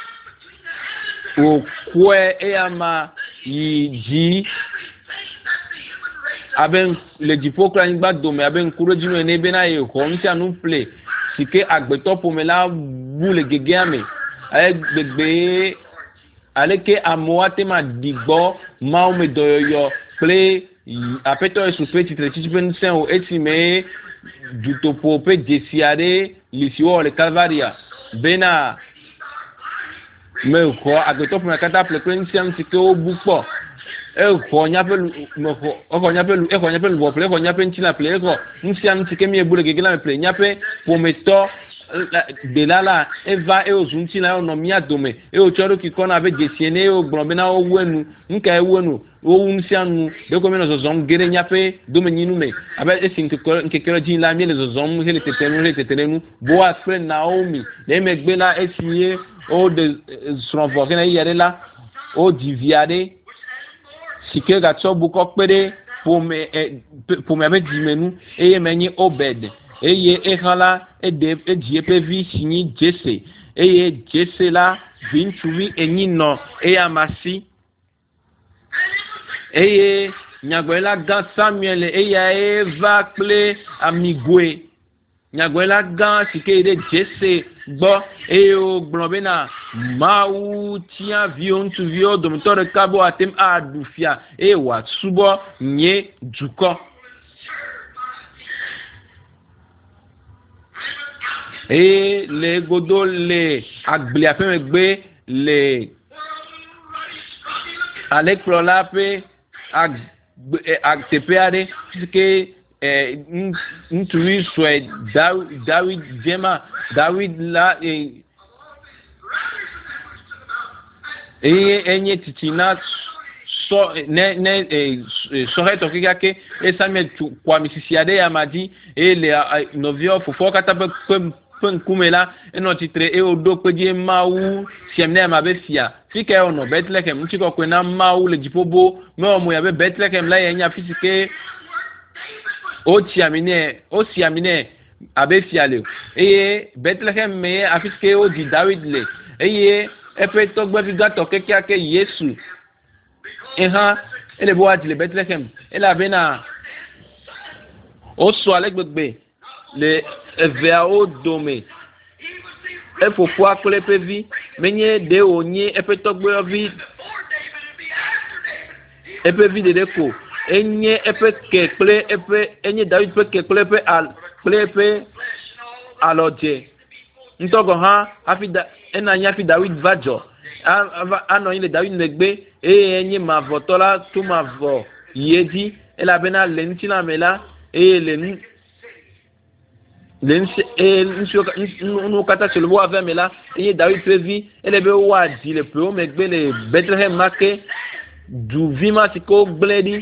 o kwe e ama yiji aben le dipokra ngba do me aben kuro dinu ene bena e ko nti anu ple sike agbeto po me la boule gege ame ay gbegbe aleke amoate ma digbo ma o me doyo ple apeto esu pe titre tipen sen o etime du topo pe desiare lisio le calvaria bena me ko agbeto po me kata ple kwensiam sike o bupo e ko nya pe mo ko o ko nya pe e ko nya pe bo ple ko nya pe ntina ple ko nsiam sike mi e boule gege la me ple nya pe po me to de la la eva e ozunti na no mi adome e o choro ki kona be jesiene e o gbon na o wenu nka e wenu o unsi anu de ko meno zozom gere nyape do me nyinu me abe e sin ke nke kero jin la mi le zozom hele tetenu le tetenu bo aspe Naomi de me gbe la esie o de sronfo ke na yere la o diviade sike ga so bu ko pere pour me pour me be dimenu e menyi Obed eye ehala ede ediepe vi sini Jesse eye Jesse la vintuwi enyino e amasi eye nyagwela gan Samuel eye eva ple amigwe nyagwela gan sike ide Jesse gbo eye o gbonbena mawu tia vion tu vio domtore kabo atem adufia e wa subo nye duko et les godo les agble ape megbe les avec plola pe ag ag tepeade que eh ntui soit David Jema David la et et enye titina so ne ne sorait to kigake et Samuel kwa misisiade ya madi et les novio fofo katape pen kumela eno titre e odo peje mawu siemne ma be fia fike ono Bethlehem mtiko kwena mawu le jipobo no mo ya be Bethlehem la yenya fisike o tiamine o siamine abe fia le e Bethlehem me afiske o di David le e epe to gbe biga to keke ake Yesu e ha ele bo adi le Bethlehem ele abena o so ale gbegbe le eveawo dome efofo akple eƒe vi menye de wonye eƒe tɔgbevi eƒe vi ɖeɖe ko enye eƒe ke kple eƒe enye David ƒe ke kple eƒe al kple eƒe alɔdze ŋutɔgɔ hã hafi da ena nya hafi David va dzɔ anɔ anyi le David megbe eye enye mavɔtɔ la to mavɔ yie dzi elabena le ŋutilã me la eye le nu le nuwo katã tso le wo ave me la eye David ƒe vi ele be woaɖi le ƒewo megbe le Bethlehem ma ke du vi ma si ke wogblẽ ɖi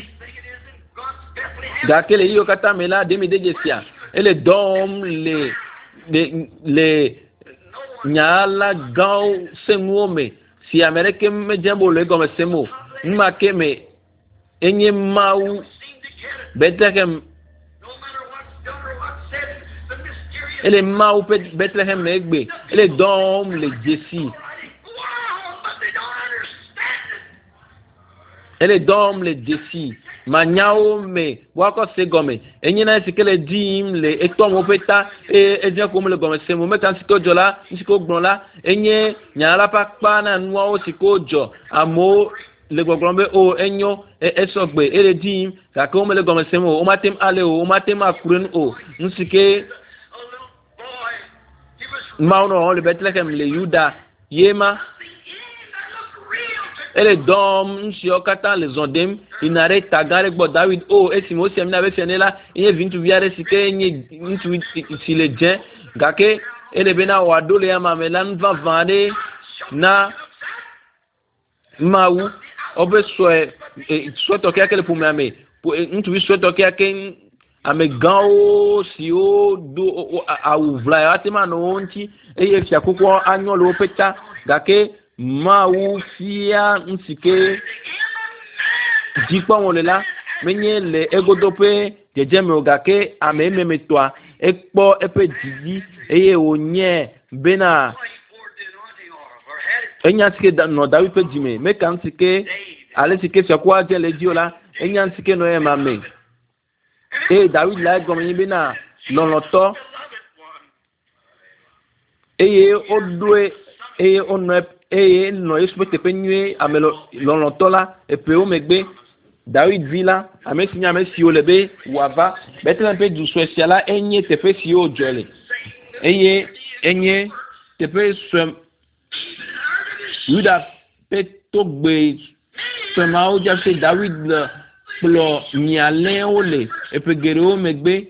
gake le yiwo katã me la ɖemi de dzesia ele dɔ wɔm le le le nyala gãwo senuwo me si ame ɖeke medze bo le egɔme sem o numa ke me enye Mawu Bethlehem ele Mawu ƒe Bethlehem me egbe ele dɔ wɔm le dzesi ele dɔ wɔm le dzesi manyawo me woakɔ se gɔme enye na si ke le dim le etɔmo ƒe ta eye edze ko me le gɔme sem o meka si ke dzɔ la si ke gblɔ la enye nyala ƒe akpa na nuawo si ke dzɔ amewo le gbɔgblɔm be o enyo esɔgbe ele dim gake wo me le gɔme sem o wo matem ale o wo matem akure nu o nu si ke Mawu nɔ le Bethlehem le Yuda ye ma ele dɔm nusiwo katã le zɔ ɖem yina ɖe ta gã ɖe gbɔ David o esi mo siam na be fia ne la enye vi ŋutsuvi aɖe si ke nye ŋutsuvi si le dze gake ele bena wòaɖo le ama me la nu vavã aɖe na Mawu wobe sɔe sɔetɔ ke ake le ƒomea me ŋutsuvi sɔetɔ ke ake ame gãwo siwo do awu ʋlaya ate ma nɔ wo ŋuti eye fiakuku anyɔ le woƒe ta gake Mawu fia ŋusi ke dzikpɔmɔ le la menye le egodoƒe dzedzeme o gake ame ememetɔa ekpɔ eƒe didi eye wònye bena enya si ke nɔ David ƒe dzime meka ŋusi ke ale si ke fiakua dze le dzi o la enya ŋusi ke nɔ ye ma me eye David la egɔme nyi bena lɔlɔtɔ eye woɖoe eye wonɔ eye nɔ yesu ƒe teƒe nyuie ame lɔlɔtɔ la eƒewo megbe David vi la ame si nye ame siwo le be wòava Bethlehem ƒe du sue sia la enye teƒe siwo dzɔ le eye enye teƒe sue Yuda ƒe togbe sue mawo dza se David le kplɔ mialẽwo le eƒe geɖewo megbe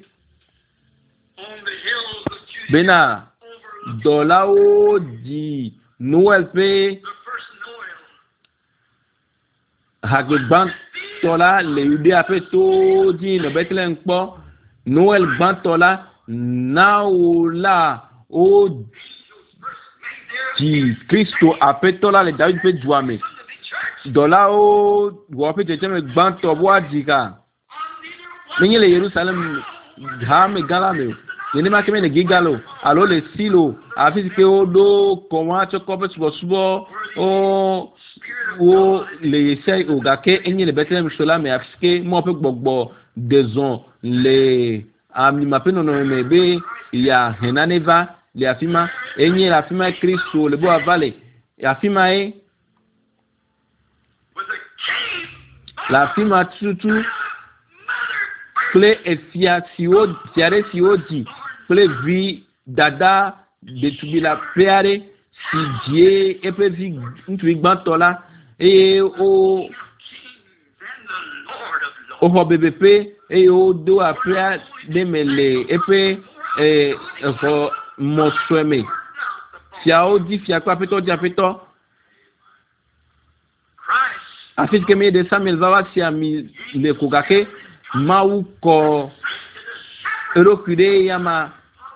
bena dɔlawo dzi Noël ƒe hagbegbãtɔ la le Yudea ƒe towo dzi le Bethlehem kpɔ Noël gbãtɔ la nawo la wo dzi Kristo aƒetɔ la le David ƒe dua me dɔlawo wɔ ƒe dzedzeme gbãtɔ woadzi ka menye le Yerusalem hame gã la me o nenema ke me le Gilgal o alo le Silo afi si ke woɖo kɔma tsɔ kɔ ƒe subɔsubɔ wo wo le Yesai o gake enye le Bethlehem so la me afi si ke mɔ ƒe gbɔgbɔ dezɔn le amima ƒe nɔnɔme me be yeahe nane va le afi ma enye le afi ma Kristo le be wòava le afi ma ye le afi ma tututu kple efia siwo fia ɖe siwo dzi kple vi dada ɖetugbi la ƒe aɖe si dzie eƒe vi ŋutsuvi gbãtɔ la eye wo woxɔ bebeƒe eye wodo aƒea ɖe me le eƒe exɔ mɔsɔe me fiawo di fia kple aƒetɔ di aƒetɔ afi si ke me de Samuel va va si ami le ko gake Mawu kɔ eɖokui ɖe yama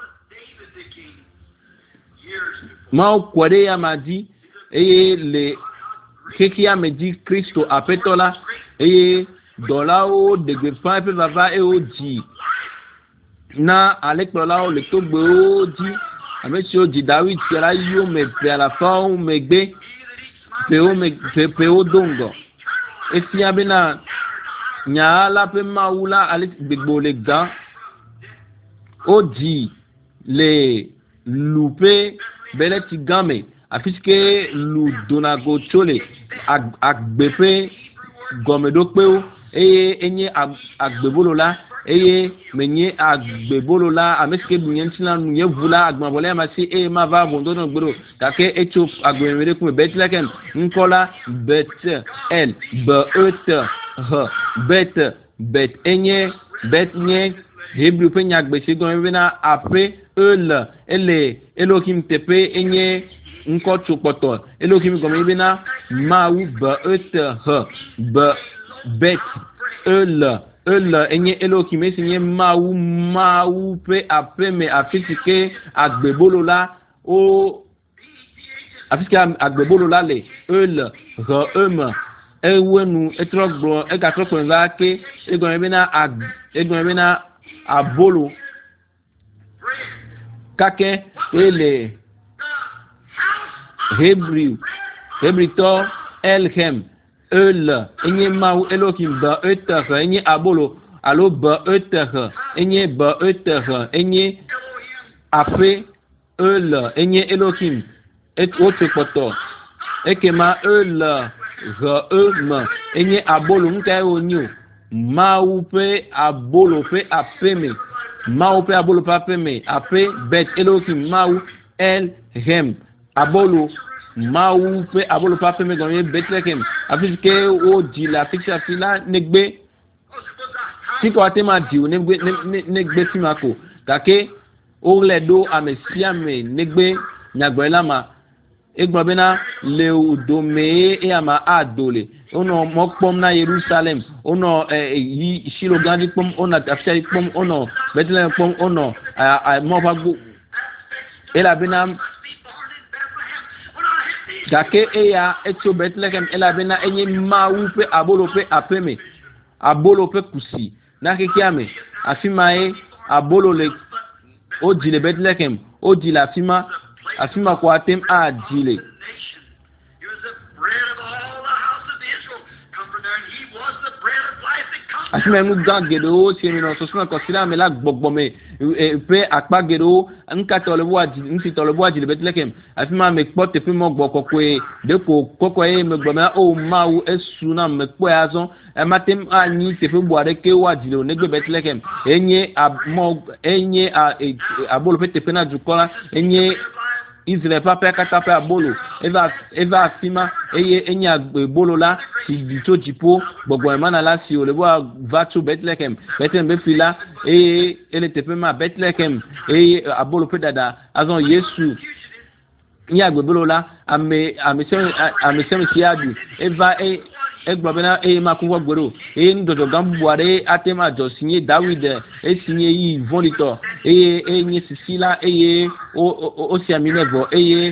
Mawu kɔ ɖe yama dzi eye le xexea me dzi Kristo aƒetɔ la eye dɔlawo ɖe gbeƒã eƒe vava eye wodzi na alẽkplɔlawo le togbewo dzi ame siwo dzi David fia la yiwo me ƒe alafawo megbe ƒewo me ƒewo do ŋgɔ efia bena nya la ƒe Mawu la ale gbegbo le gã o di le louper beleti game afiske lu donago chole agbepe gomedo pe o eye enye agbebolola eye menye agbebolola ameske bunyen tina nuye vula agbabole amasi e ma va bondo no gboro kake echo agbemere ku betlekem nkola bet el be et h bet bet enye bet nye hebrew pe nyagbe se gon bena apre el ele elokim tepe enye nko chopoto elokim gon bena maou be et h be bet el el enye elokim esinye maou maou pe apre me afisike agbebolola o afisike agbebolola le el re em ewenu etrogbo egatrokpo nzake egon bena ag egon bena abolo kake ele hebrew hebrew to elhem el enye mau elokim ba eter enye abolo alo ba eter enye ba eter enye ape el enye elokim et autre poto ekema el re em enye abolo nka onyo mau pe abolo pe apeme mau pe abolo pe apeme ape bet elokim mau el hem abolo mau pe abolo pe apeme gonye betlehem afiske o di la fixa fila negbe tiko atema di o negbe negbe simako kake o ledo amesiame negbe nyagboelama egbon bena le dome e ama adole ono mokpom na Jerusalem ono yi shilo gandi pom ona afsha pom ono Bethlehem pom ono a mo fagu ela bena dake eya eto Bethlehem ela bena enye mawu pe abolo pe apeme abolo pe kusi na kikiame afimae abolo le o di le Bethlehem o di la fima afima kwa atem a dile asime mu gangedo semi no sosuna ko sila me la gbogbo me pe akpagedo nka tolebo aji nti tolebo aji le Bethlehem afima me pote pe mo gboko kwe depo koko e me gboma o mawu esuna me po azon e matem ani te fe boare ke waji le negbe Bethlehem enye amo enye abolo pe te pena jukola enye Israel papa katape abolo eva eva afima eye enya bolo la ti bito jipo gbogbo emana la si olebo va to Bethlehem Bethlehem be fila e ele tepe ma Bethlehem e abolo pe dada azon Yesu ni agbebolo la ame ame se ame se si adu eva e egbo bena e makunwo gboro e ndodo gambuare atema jo sinye David e sinye yi vonito e e nyi sisila e o o si aminevo e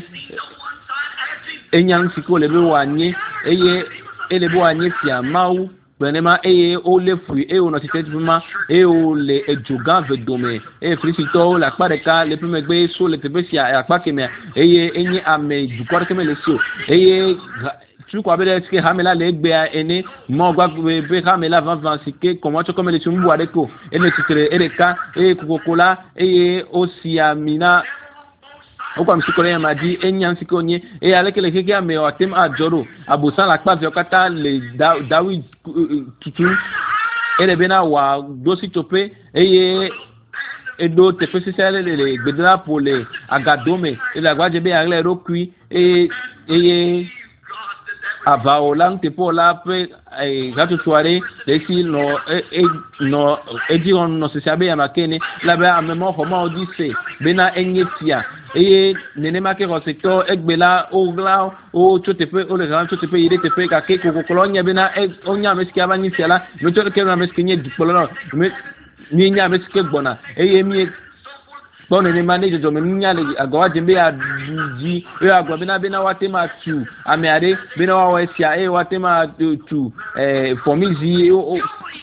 enyan siko lebe wanye e e lebe wanye fia mau benema e o le fui e o no ti tetuma e o le ejogan vedome e frisito la pareka le pemegbe so le tebesia apa keme e enyi ame dukor keme le so e tu ko abele ske hamela le gbe ene mo gba be hamela vingt vingt sike comment tu comme le tumbu adeko ene titre ereka e kokola e o siamina o kwa msikole ma di enyan sikonye e alekele keke ame o tem ajoro abusan la pa viokata le David tutu ele bena wa dosi tope e edo te fesi sele le gbedra pour le agadome e la gwaje be arle rokui e e ava olang te po la pe e gato soare le si no e no e di on no se sabe amakene la ba amemo homa odise bena enyetia e nene make ko secteur egbela o gla o chotepe o le ran chotepe ire tepe ka ke ko kolonya bena e onya meski abani fiala me to ke na meski nye dipolo me ni nya meski gbona e yemi bono ni manage jo me nya le agwa jembe a ji e agwa bena bena watema tu ameare bena wa esia e watema tu eh fomizi o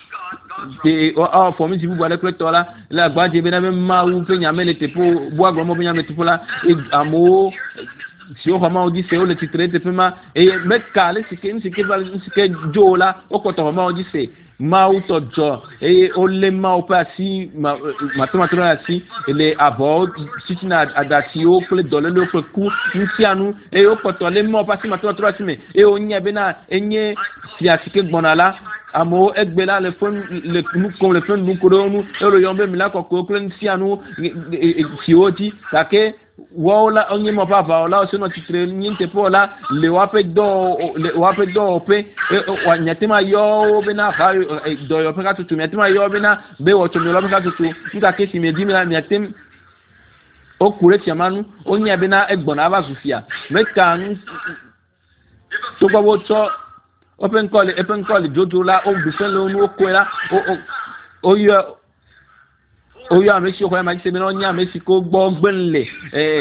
de o fomizi bu bale kwetola la agwa jembe na me ma u pe nya mele tepo bu agwa mo nya me tepo la e amo si o ma o di se o le titre te pema e me kale sike sike vale sike jola o ko to ma o di se mau tojo e o le mau pa si ma matematura si ele avo sitina adati o ple dole le ko ku ntianu e o poto le mau pa si matematura si me e o nya be na enye si atike gbonala amo egbela le fon le nu comme le fon nu ko do nu e lo yombe mi la ko ko ple ntianu si oti take wala onye mo pa va la so no titre nyinte po la le wape do le wape do pe wa nyatima yo be na ha do yo pe ka tutu nyatima yo be na be wo to mi lo pe ka tutu nka ke si me di mi na nyatim o kure ti amanu onye be na egbona aba sufia me kan to gbo wo to open call open call jojo la o bi se lo nu o ko la o o yo oyo amesi ko ma se me no nya amesi ko gbo gbenle eh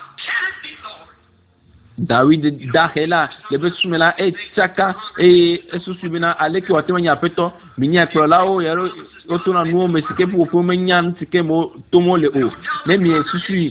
David dahela le be sumela e chaka e esusu bina aleki watema nya peto minya prola o yero o to na nu mesi ke pu pu menya ntike mo to mo le o le mi esusu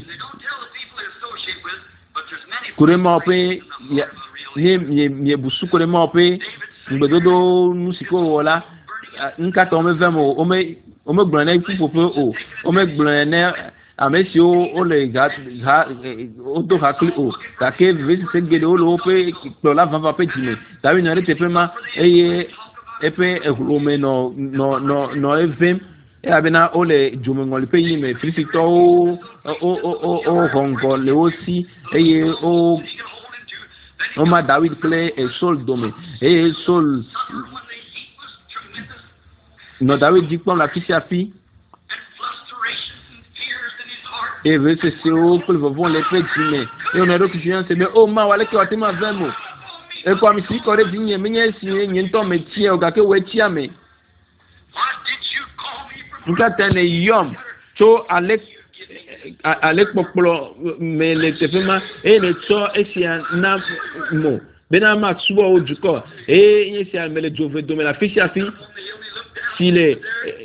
kure ma pe ni mi mi busu kure ma pe ngbedodo nu siko wala nka to me vemo o me o me gbọn ku popo o o me gbọn ne amesi o o le ga ha o do ha kli o ta ke visi se gede o lo pe to la va va pe jime ta wi no re te pe ma eye e pe e lo me no no no no evem e abena o le jume ngol pe yi me fisito o o o o hongo le osi eye o o ma David play e sol dome e sol no David dit pon la fille à fille et veut se se o pour vont les petits mais et on a d'autres qui viennent c'est mais oh ma wale ki otema vemo e kwa mi si ko re bi nye menye si nye nto me tie o ga ke we tia me nka tene yom to alek alek popolo me le tefema e le to esia na mo bena ma subo o juko e yesia me le jove do me la fille à fille si le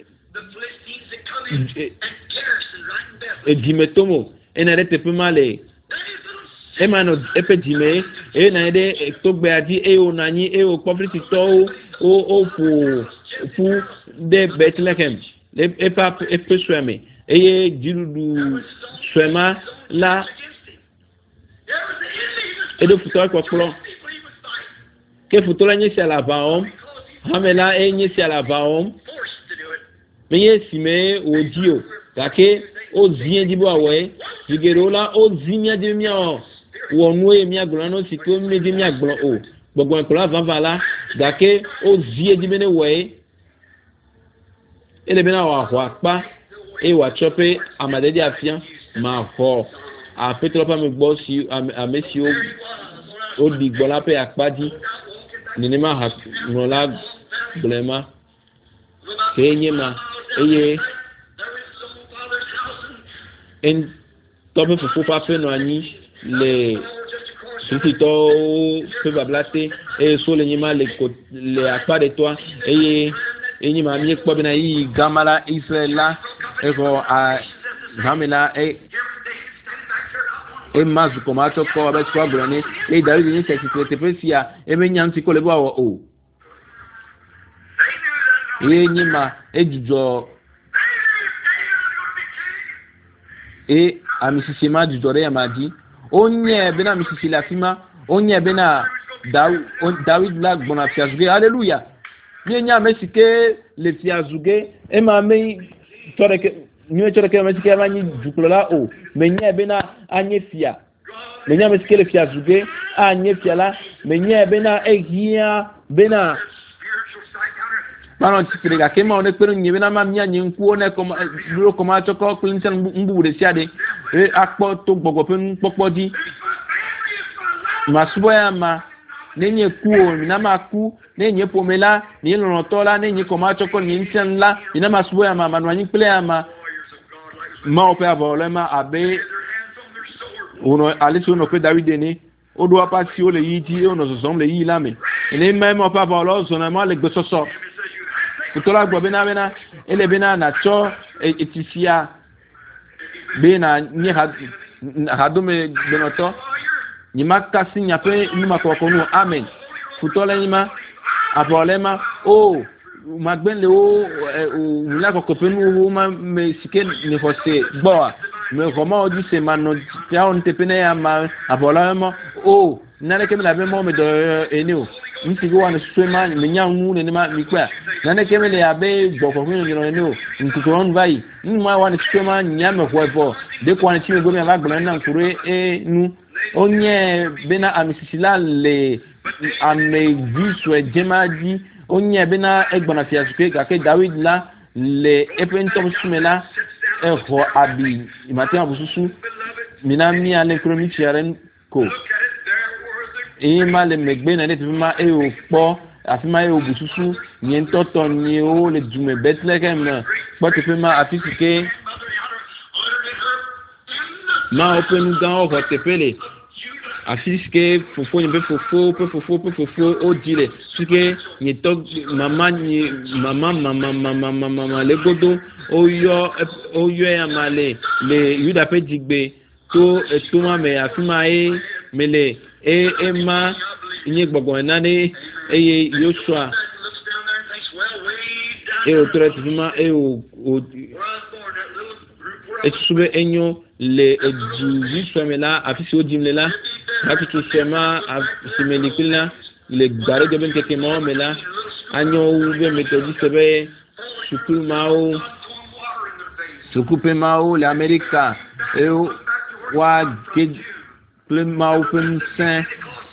e dimetomo e na rete pe male e mano e pe dime e na de to gbe adi e o nani e o public to o o fu fu de Bethlehem e pa e pe sweme e ye dirudu swema la e do futo ko klo ke futo la nyesi ala baom hamela e nyesi ala baom menye sime o dio kake o zien dibo awe digero la o zinia de mi o wonu e mi agbon no si to mi de mi agbon o gbogbo en kola van vala dake o zie di mene we ele bena wa wa pa e wa chope amade di afian ma ho a petro pa me gbo si a mesi o o di gbola pe apadi ni ma ha no la blema kenye ma eye en tobe fufu pa pe no ani le sufito pe bablate e so le nyima le le apa de toi eye enyi ma mi ekpo bi na yi gamala israela e ko a gamela e e mazu ko ma to ko ba so abrani e David ni se secret pesia e be nyam ti ko le bo o e nyima e jujo e amisisi ma judore amadi onye be na misisi la fima onye be na David la gbona fiazuge hallelujah ni nya mesike le fiazuge e ma me toreke ni toreke mesike ma ni juklola o me nya be na anye fia me nya mesike le fiazuge anye fia la me nya be na ehia be na manon tikirega kema one kwero nyebe na ma mia nyenku one koma duro koma choko klinchen mbu de siade e akpo to gbogbo pe npopo di masubo ya ma nenye kuo na ma ku nenye pomela ni lono tola nenye koma choko ni nchen la ina masubo ya ma manwanyi ple ya ma ma ope avolema abe uno alisu no pe David ni o do apa si o le yi ti o no so som le yi la me ele memo pa volo so na ma le gbesoso kutola gbo bena bena ele bena na cho etisia bena ni hadume benoto ni makasi nya pe ni makoko nu amen kutola ni ma abolema o magben le o la ko ko penu ma me sike ne fose gbo me ko ma odi se mano ya on te pene ya ma abola mo o nane ke me la be mo me do eni o nti go wan so ma me nya hu ne ma mi kwa nane ke me le abe gbo ko fun ni ro eni o nti ko on vai ni ma wan so ma nya me ko fo de ko an ti me go me va gbo na nkure e nu onye bena amisisila le ame visu e jemaji onye bena egbona fiasuke gake David la le epentom sumela eho abi imate abususu minami ale kromi chiaren ko e ma le megbe na le tuma e o po afima e o bususu ni ntoto ni o le dume Bethlehem po te pema afisike ma open down of the pele afiske fofo ni be fofo pe fofo pe fofo o dile sike ni to mama ni mama mama mama mama le godo oyo oyo ya male le yuda pe jigbe to etuma me afima e mele e ema ni gbogbo na ni eye Joshua e o tre tuma e o esube enyo le du visomela afisi odimlela bakitu sema simelikila le gare de ben kekemo mela anyo ube metodi sebe sukul mao sukupe mao l'America e wa ke ple mao pen saint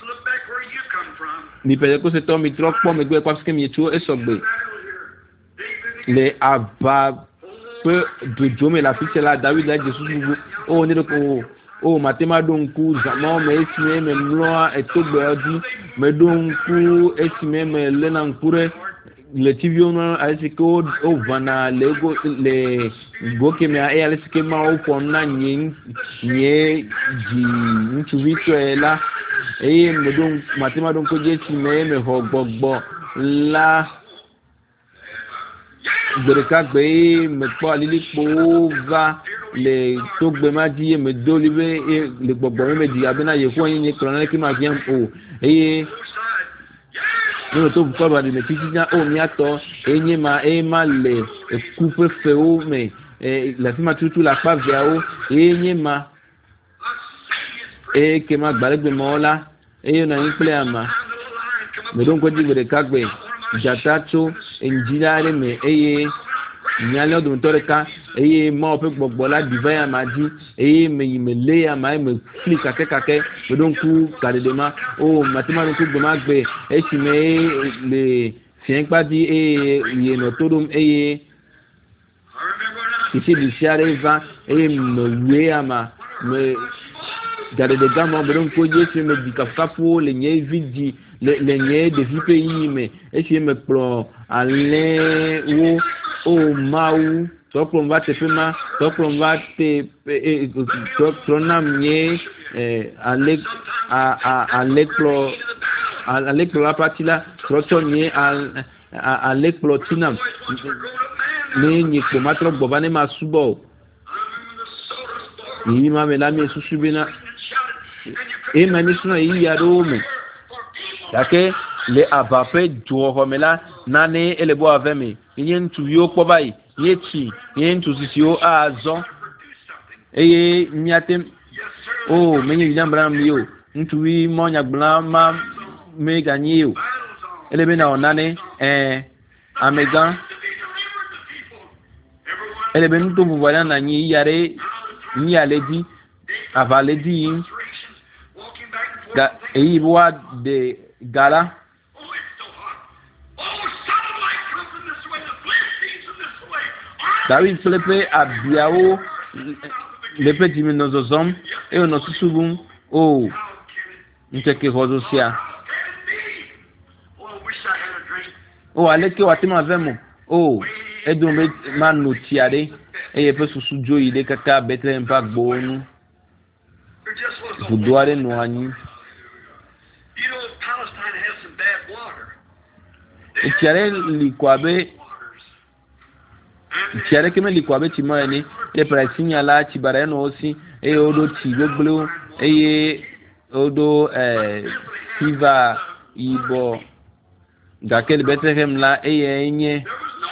ni pele ko se to mi trop po me gbe parce que mi tu esogbe le aba peu de Jome la fille là David là Jesus o ni ko o matema donku zama me esime me mloa etogbeodi me donku esime me lena nkure le tivio no aisiko o vana lego le goke me e alisike ma o ponna nyin nye ji ntu vituela e me don matema donku je esime me ho gbogbo la Bereka gbe me po alili po va le to gbe ma di me do libe le gbogbo me di abena ye ko yin ni krona ki ma bien o e no to ko ba di me tijina o mi ato enye ma e ma le coupe fe o me e la fi ma tutu la pa via o enye ma e ke ma gbalegbe mo la e na yin ple ama me don ko di bereka gbe jatacho enjilare me eye nyalo dum toreka eye ma ope gbogbo la divaya maji eye me yimele ya ma me flick ake kake me don ku kadedema o matima don ku gboma gbe e si me le fien padi e ye no todum eye isi di siare va eye me we ama me gade de gamo me don ku je si me di kafafu le nye vidi le le nye de vipe yi me e si me pro ale wo o mau to prom va te fema to prom va te to pronam nye ale a a ale pro ale pro la patila proto nye al ale pro tinam ni ni ko matro bobane ma subo yi ma me la mi susubina e ma ni suna yi ya do me yake le abape duo homela nane elebo avemi yen tu yo po bai yeti yen tu sisio azo eye miate o menye yambra mio ntu wi monya gbla ma me ganyo elebe na onane eh amega elebe ntu buwala na nyi yare nyi aledi avaledi ga eyi bwa de gala David Felipe abiawo le petit minozozom e ono susubun o nteke hozosia o aleke watima vemo o edun me manu tiare e ye pe susujo ile kaka Bethlehem pa gbonu budoare no anyi tiare likwabe tiare keme likwabe ti mo ni e pra signala ti bara no osi e odo ti gbogbo e odo eh fiva ibo Gakel Bethlehem là et enye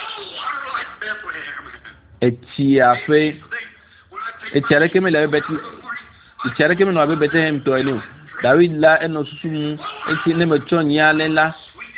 eti afe eti ale keme la Bethlehem eti ale keme no Bethlehem to enu David la eno susumu eti ne mecho nyale la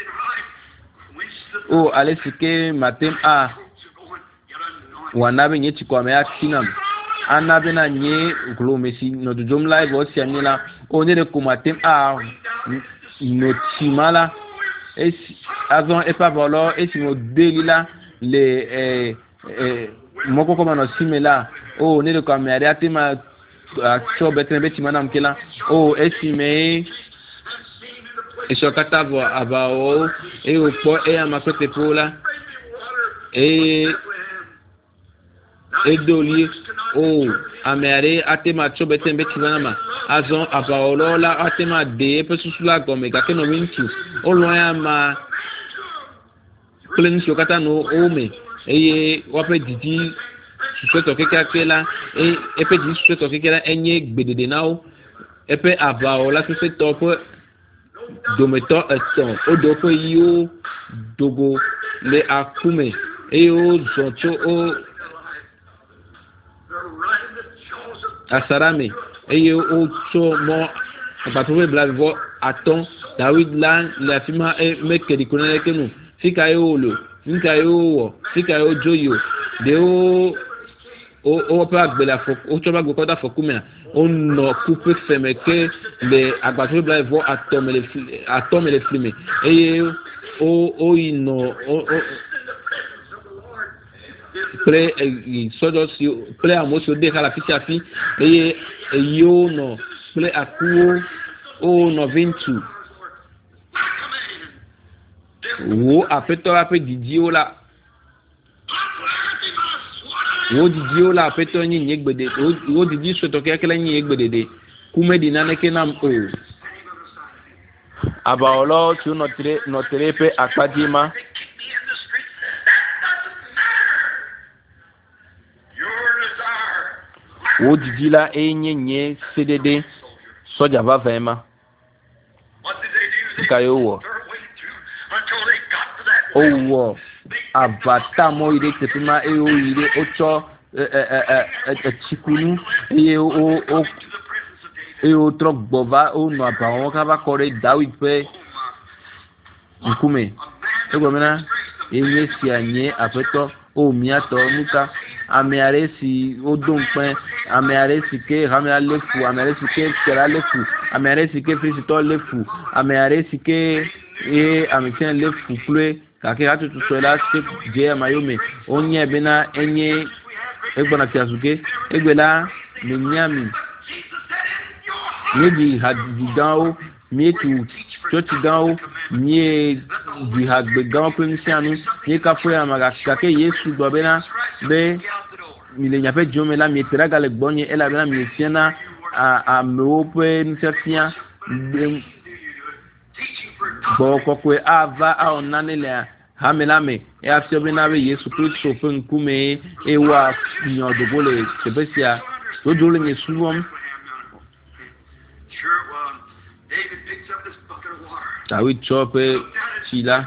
o ale sike matem a wanabe nye chiko me atinam anabe na nye glomesi no dum live o si anila o ne de kumatem a no timala esi azon epa bolo esi mo delila le eh eh moko koma no simela o ne de kamere atima acho betre beti manam kila o esi me eso katavo abao e o po e amakote pola e e doli o amere atima acho betre beti manama azon abao la atima de pesusula gome ga keno wintu o lo ya ma plein sokata no ome eye wape didi suseto kekela e epe didi suseto kekela enye gbedede nawo epe abao la suseto po dometo eton odo po yo dogo le akume e o zonto o asarame eye o so mo patrouille blavo aton David lan la fima e mekedi kunele kenu fika yo lo fika yo wo fika yo joyo de o o o pa gbela fo o to ba gbo da fokumena on no coupe feme que les agbatrouille blavo aton le aton le flime eye o o ino o pre sodo si pre amoso de kala ficha fi eye yo no pre akuo o no vintu wo apeto ape didio la wo didio la apeto nyi nyegbede wo didi soto kekele nyi nyegbede kumedi naneke nam o abaolo tu notre notre pe akadima wo didi la enye nye cdd soja va vema kayo wo owo avata mo ire tepima e o ire ocho eh eh eh chikunu e o o e o trogbova o no aba won ka ba kore David pe nkume e gomena enye si anye afeto o mi ato nuka ame aresi o don pe ame aresi ke ame alefu ame aresi ke kera lefu ame aresi ke frisito lefu ame aresi ke e ame tien lefu plue kake hatu tusola se je mayome onye bena enye egbona tiasuke egbela minyami ni di hadidao mi tu choti dao mi di hadbe gan pensianu ni ka fo ya maga kake Yesu do bena be mi le nyape jome la mi teraga le gbonye ela bena mi tiena a a meope ntia bo kokwe ava a onanele hamelame e afiobe na be Yesu Kristo fe nkume e wa nyodobole sebesia do dole ni suwom David chope chila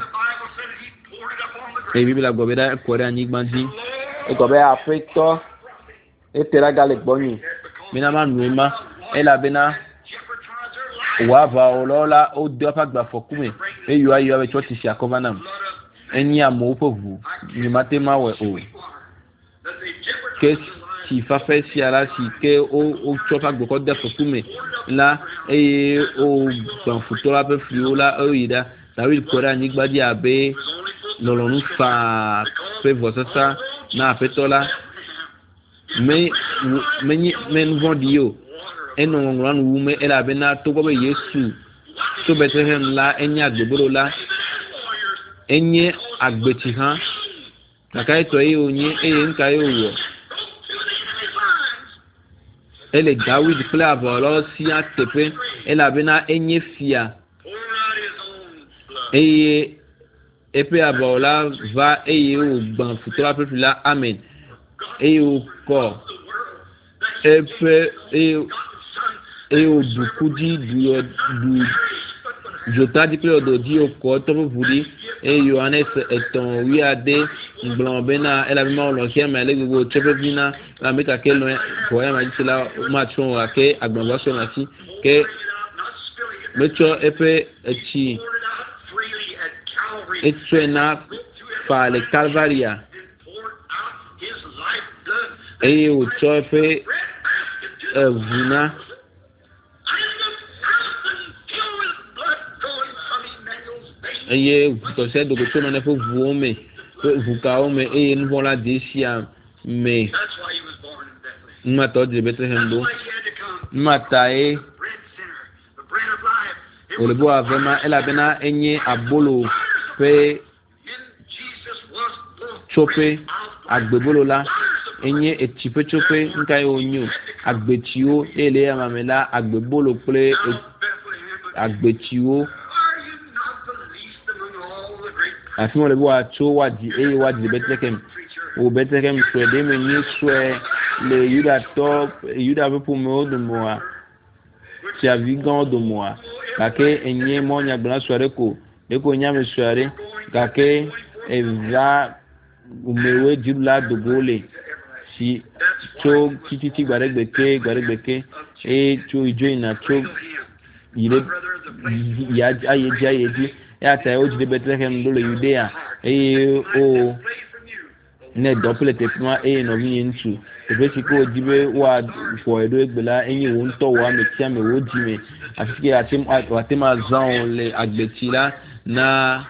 e biblia gobeda kwere anyigbandi e gobe afeto e teraga le gbonye mina manuema e la bena wa va olola o de pa gba fokume e yo ayo be choti si akobanam eni amo povu ni matema we o que si fa fe si ala si ke o o chopa gbo de fokume la e o gban futola pe fliola o ida David kora ni gbadi abe lolonu fa pe vosasa na apetola me me me nouveau dio eno ngran wume ela bena to gobe Yesu to Bethlehem la enya agbeboro la enye agbeti han kakai to e onye e nka e owo ele David pla bolo si atepe ela bena enye fia eye epe abola va eye o gban futura pe la amen eye o ko epe e e o dukudi du du Jota di pé odo di oko to vous dit et Johannes eton wi ade ngbon bena ela bi ma lo ki ma le gbogbo chepe bina la me ka ke lo ko ya ma di la ma tun wa ke agbon wa so na si ke mecho epe echi etsuena pa le Calvaria et o chope vuna eye to se do ko na fo vu me vu ka o me e nu vola desia me ma to de Bethlehem do mata e o le bo avema ela bena enye abolo pe chope agbebolo la enye etipe chope nka yo nyu agbetio ele amamela agbebolo ple agbetio àti wọn lè bọ́ àtó wádìí èyí wádìí Bethlehem o Bethlehem sọ èdè mi ní sọ ẹ lè yúdà tọ́ yúdà pípọ̀ mi ó dùn mọ́ wa tí a fi gán ó dùn mọ́ wa kàkẹ́ ẹ̀yìn mọ́ nyàgbọ́n sọ̀rọ̀ kò lẹ́kọ̀ọ́ nyàmé sọ̀rọ̀ kàkẹ́ ẹ̀dá òmèwé jùlọ dògbò lè si tó títí tí gbàdégbèké gbàdégbèké ẹ̀ tó ìjọ ìnà tó yìí ayéjì ayéjì ya ta o jide Bethlehem dole Judea e o ne double te pima e no mi ntu e be ko jibe wa fo edo egbela eyin wo nto wa me tia me wo ji me afike atim atima zan le agbetila na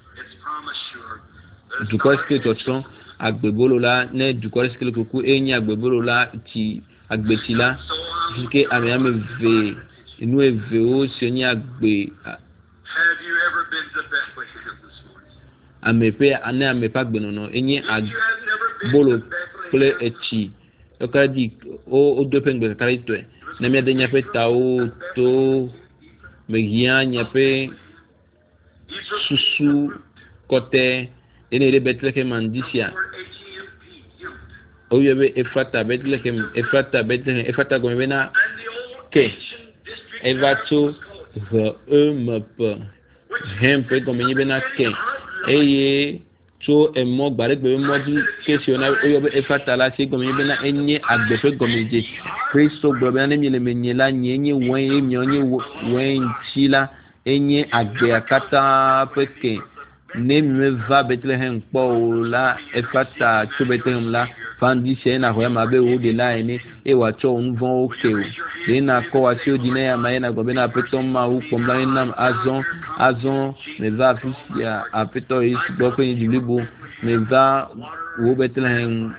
du ko ske to son agbebolo la ne du ko ske ko ku eyin agbebolo la ti agbetila afike ame ame ve inu eve o se ni agbe. Have you ever been to Bethlehem this morning? Amepe ane amepa gbenono enye agbolo ple echi okadi o o dopen gbe karito na mi adenya pe tawo to megia nyape susu kote ene le Bethlehem andisia o yebe Efrata Bethlehem Efrata Bethlehem Efrata gomena ke evato the ump hem pe gomenye bena ke eye to emo gbare gbe mo di kesi ona oyo be Efrata la se gomenye bena enye agbefe gomenje Kristo gbe bena ne menye la nyenye won emi onye wen chila enye agbe akata peke ne me va Bethlehem po la Efrata to Bethlehem la fandi se na ho ma be wo de la eni e wa cho un von oke o de na ko wa si o dine ya ma na go be na peton ma u ko mla na azon azon me va fisia a peto is do ko ni libo me va wo Bethlehem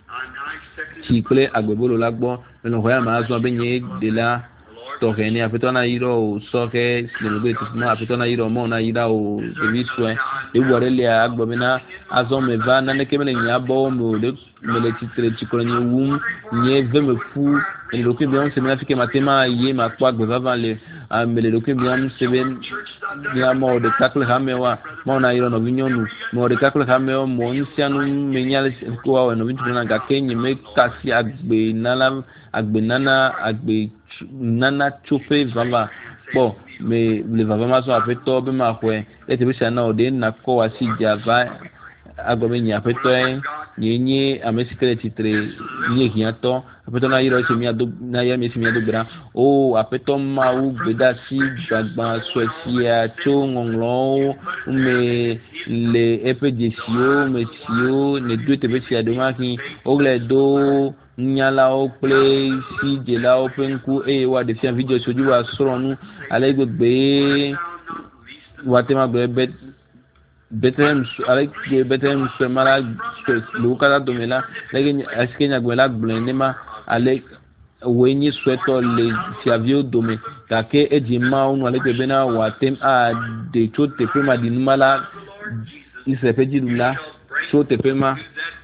ti kle agbebolo lagbo me no ho ya ma azon be nye de la to ke ni a peto na iro o so ke si le be ti ma a peto na iro mo na ira o de bi so e e wo re le agbo me na azon me va na ne ke me nya bo mo de me le titre chikolo ni wu ni ve me fu e le ko bien se me afike matema ye ma kwa gbe va le a me le ko bien se ben ya mo de takle ha me wa mo na iro no vinyonu mo de takle ha me mo nsianu me nya le ko wa no vintu na ga kenyi me kasi agbe nana agbe nana agbe nana chope vava po me le vava ma so afeto be ma kwe e te be sana o de na ko wa si java agbe nya afeto e nyenye amesikele titre nye hiato apeto na yiro se mi ado na ya mi se mi ado bra o apeto ma u beda si gbagba soesia cho ngonglo me le epejesio mesio ne du te be si ado ma ki o le do nyala o play si je la o penku e wa de fi video soju wa soronu ale gbegbe wa te ma gbe Bethlehem avec Bethlehem se mala le kala domela legi askenya gwela gblendema ale wenyi sweto le siavio dome kake ejima unu ale bena watem a de chote pema dinmala isepeji dula chote pema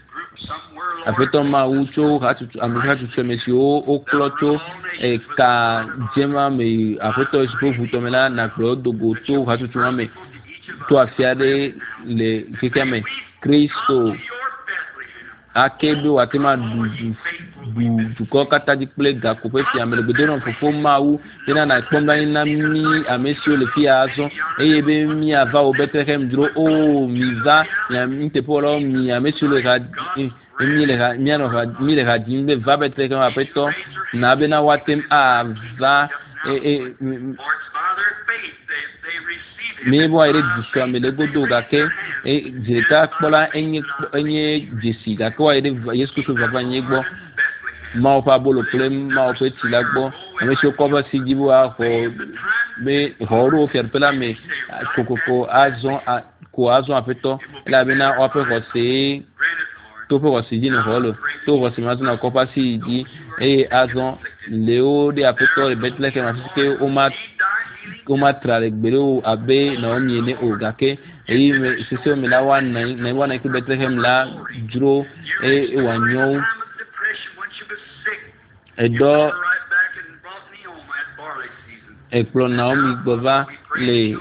afeto ma ucho hatu amika tu semesi o o kloto e ka jema me afeto sipo futomela na klo dogo to hatu tuame to afiade le kikame Kristo akebe watema du du du ko kata di ple ga ko pe fi amele gbedo no fofo mawu ina na pomba ina mi amesio le fi azo eye be mi ava o Bethlehem dro o miza ya mte polo mi amesio le ga mi le ga mi no ga mi le ga dimbe va Bethlehem apeto na be na watem ava e me bo ire disho amele godo ga ke e jeta kpola enye enye jesi ga ko ire Yesu so baba nyegbo ma o pa bolo plem ma o pe ti la gbo me so ko ba si jibo a ko be horo fer pela me kokoko azon ko azon apeto la bina o pe ko se to pe ko si ji no holo to ko si ma na ko pa si ji e azon leo de apeto e Bethlehem asike o ma o ma tra le gbero abe na o mi ne o gake e me sise o mi la wa na na wa na ki Bethlehem la duro e wa nyo edo ekplo Naomi gbova le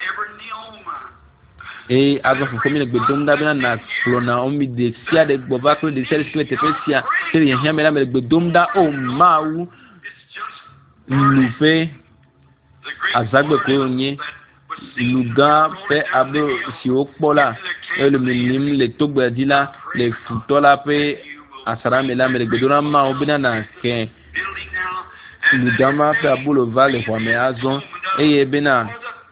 e ava fo mi le gbedom da bina na ekplo Naomi de sia de gbova ko de sia de tepesia se yen hia me la me gbedom da o mawu lupe azagbe ko onye luga pe abo si o pola e le minim le togbe dila le futola pe asara me la me gbedona ma o bina na ke ludama pe abulo vale kwa me azon eye bina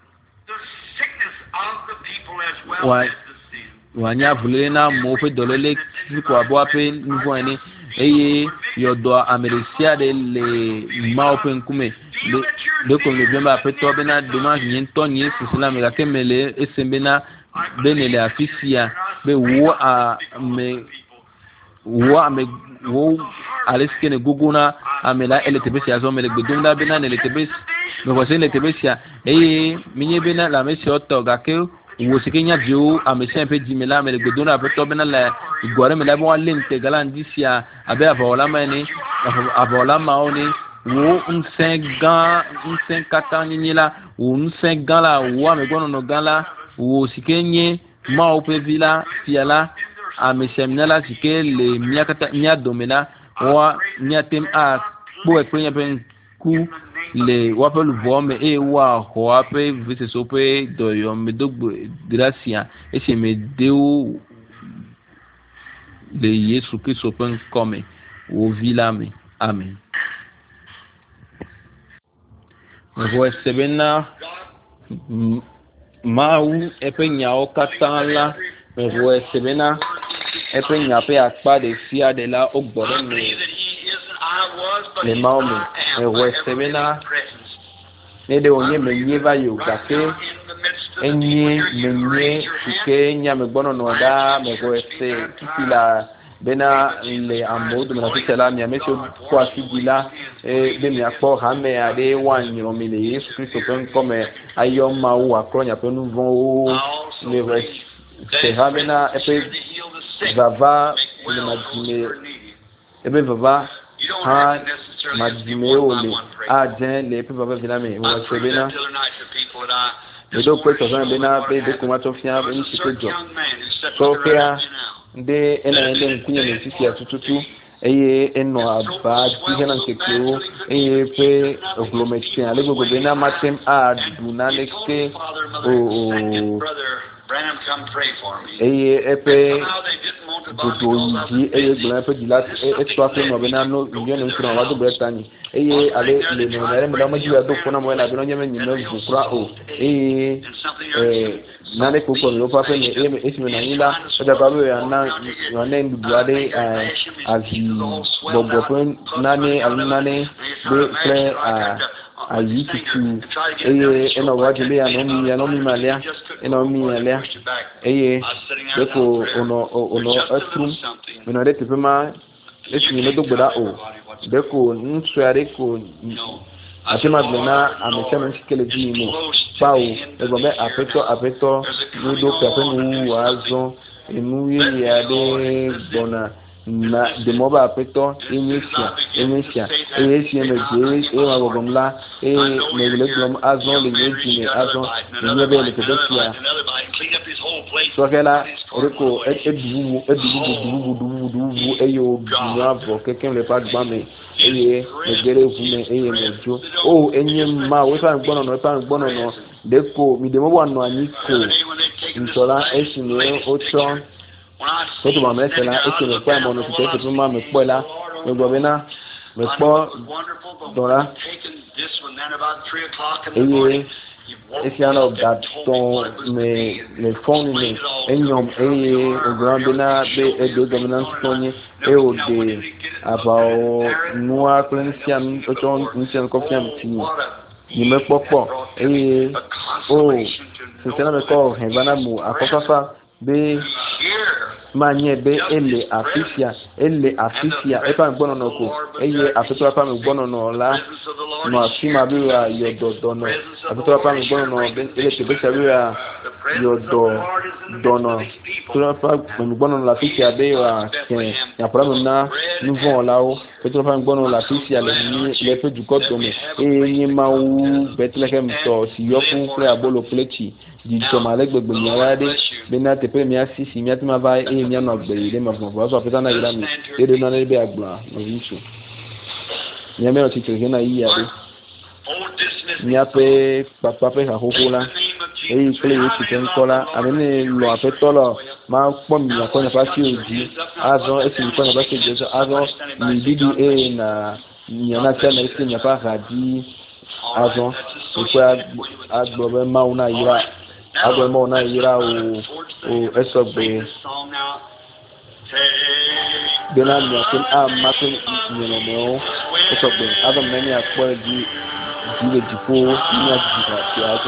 wa wanya vule na mo pe dolele ko abo ape nvo eni eye yodo amerisia de le ma open kume de ko le bemba pe to bina duma yin to ni sisila me ga kemele esembena benele afisia be wo a me wo a me wo aliske ne guguna amela ele tebesi azo mele gbedunda bina ne le tebesi me ko se le tebesia eye minye bina la mesi oto ga ke wo se kenya bio amesi pe jimela mele gbedunda pe to bina la igore mele bo lente galandisia abe avola mani avola maoni wo unsenga unsenkata nyila wo unsenga la wo me gono no gala wo sikenye ma ope vila fiala amesemnala sike le miakata mia domena wa miatem a bo ekpenya pen ku le wapelu vome e wa ho ape vise sope do yo me dogbo gracia e se me deu le Yesu Kristo pen come o vilame amen vo sebena mau epenya o katala vo sebena epenya pe akpa de sia de la ogboro ni le maomi vo sebena ne de onye menye va yo gake enye menye ke nya me gbono no da me vo se kila bena le amodu na kitela mi ameso kwa sigila e be mi akpo ha me ade wanyo mi le Yesu Kristo pen come ayo ma wo akronya pe nu von le vrai se ha bena epe vava le madime ebe vava ha madime ole a den le epe vava vina me wo se bena le do ko so bena be de kuma to fia be ni sikojo so kea de ena ende nkunye ne sisi atututu eye eno aba tihena nkekeo eye pe oglometin ale gogo be na matem a dunaneke o Branham, come pray for me. eye epe Somehow they didn't want to dodo yi eye gbona pe dilat e to afi no be na no nyo no nkira wa do bretani eye ale le no na me da ma jiwa do kona mo na be no nyame nyime vukura o eye eh nane ko ko lo pa pe ni e e mi na yila o da ba be ya na na ne ndu ade eh azi bobo pe nane al nane be pre a ayi kitu eye eno wa jile ya no mi ya no mi malia eno mi malia eye beko ono ono atrum mena de tepema esi ni do gboda o beko nsuare ko atema blena amechama nsikele di mo pao ego me apeto apeto nudo kape nu wazo enu ye ya de bona na de moba apeto enyisia enyisia eyesia me je e ma bogomla e me le glom azon le nyeji ne azon ne be le kebetia so kela reko edubu edubu dubu dubu dubu eyo duavo keken le pa gbame eye me gere vume eye mejo o enyem ma we fa gbono no fa gbono no deko mi de mo wa no aniko ntola esine ocho Otu ma me sela eke me kwa mo no tete tete ma me kwa la me gbo be na me po dora eye esi ana that ton me me phone me enyom eye ogram be na be e do dominance tony e o de about noa cleansian ocho nsian kofiam ti ni me popo eye o since na me ko hevana mu akofafa be manye be ele afisia ele afisia epa gbono no ko eye afito pa me gbono no la no asima bi wa yodo no afito pa me gbono no be ele te be sabi wa yodo dono to pa me gbono no la afisia be wa ken ya pra me na nouveau la o afito pa me gbono la afisia le ni le pe du koto me e ni ma wu betlehem to si yo fun pre abolo plechi di tomale gbegbe mi ara de be na te pe mi asisi mi atima va e mi na gbe ile ma fun fun so afita na ira mi e de na le be agba no yisu ni me o ti tere na yi ade ni ape papa pe ha hokola e yi kle yi ti ken kola amene lo ape tolo ma po mi ya ko na pa si oji azo e ti ko na pa si jesu azo ni bidu e na ni na cha na isi nya pa hadi azo ko agbo be ma una ira agbo ma una ira o o esogbe bena mi akin a makin ni no mo esogbe azo meni akpo di di di fo ni a di ka ti azo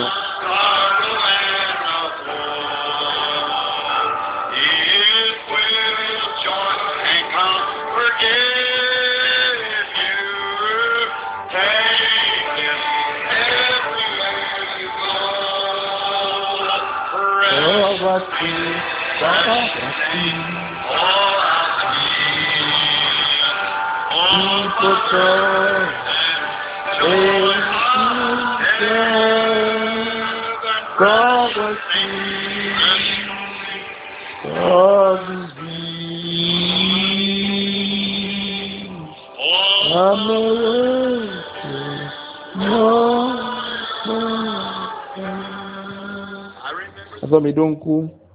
Azo mi donku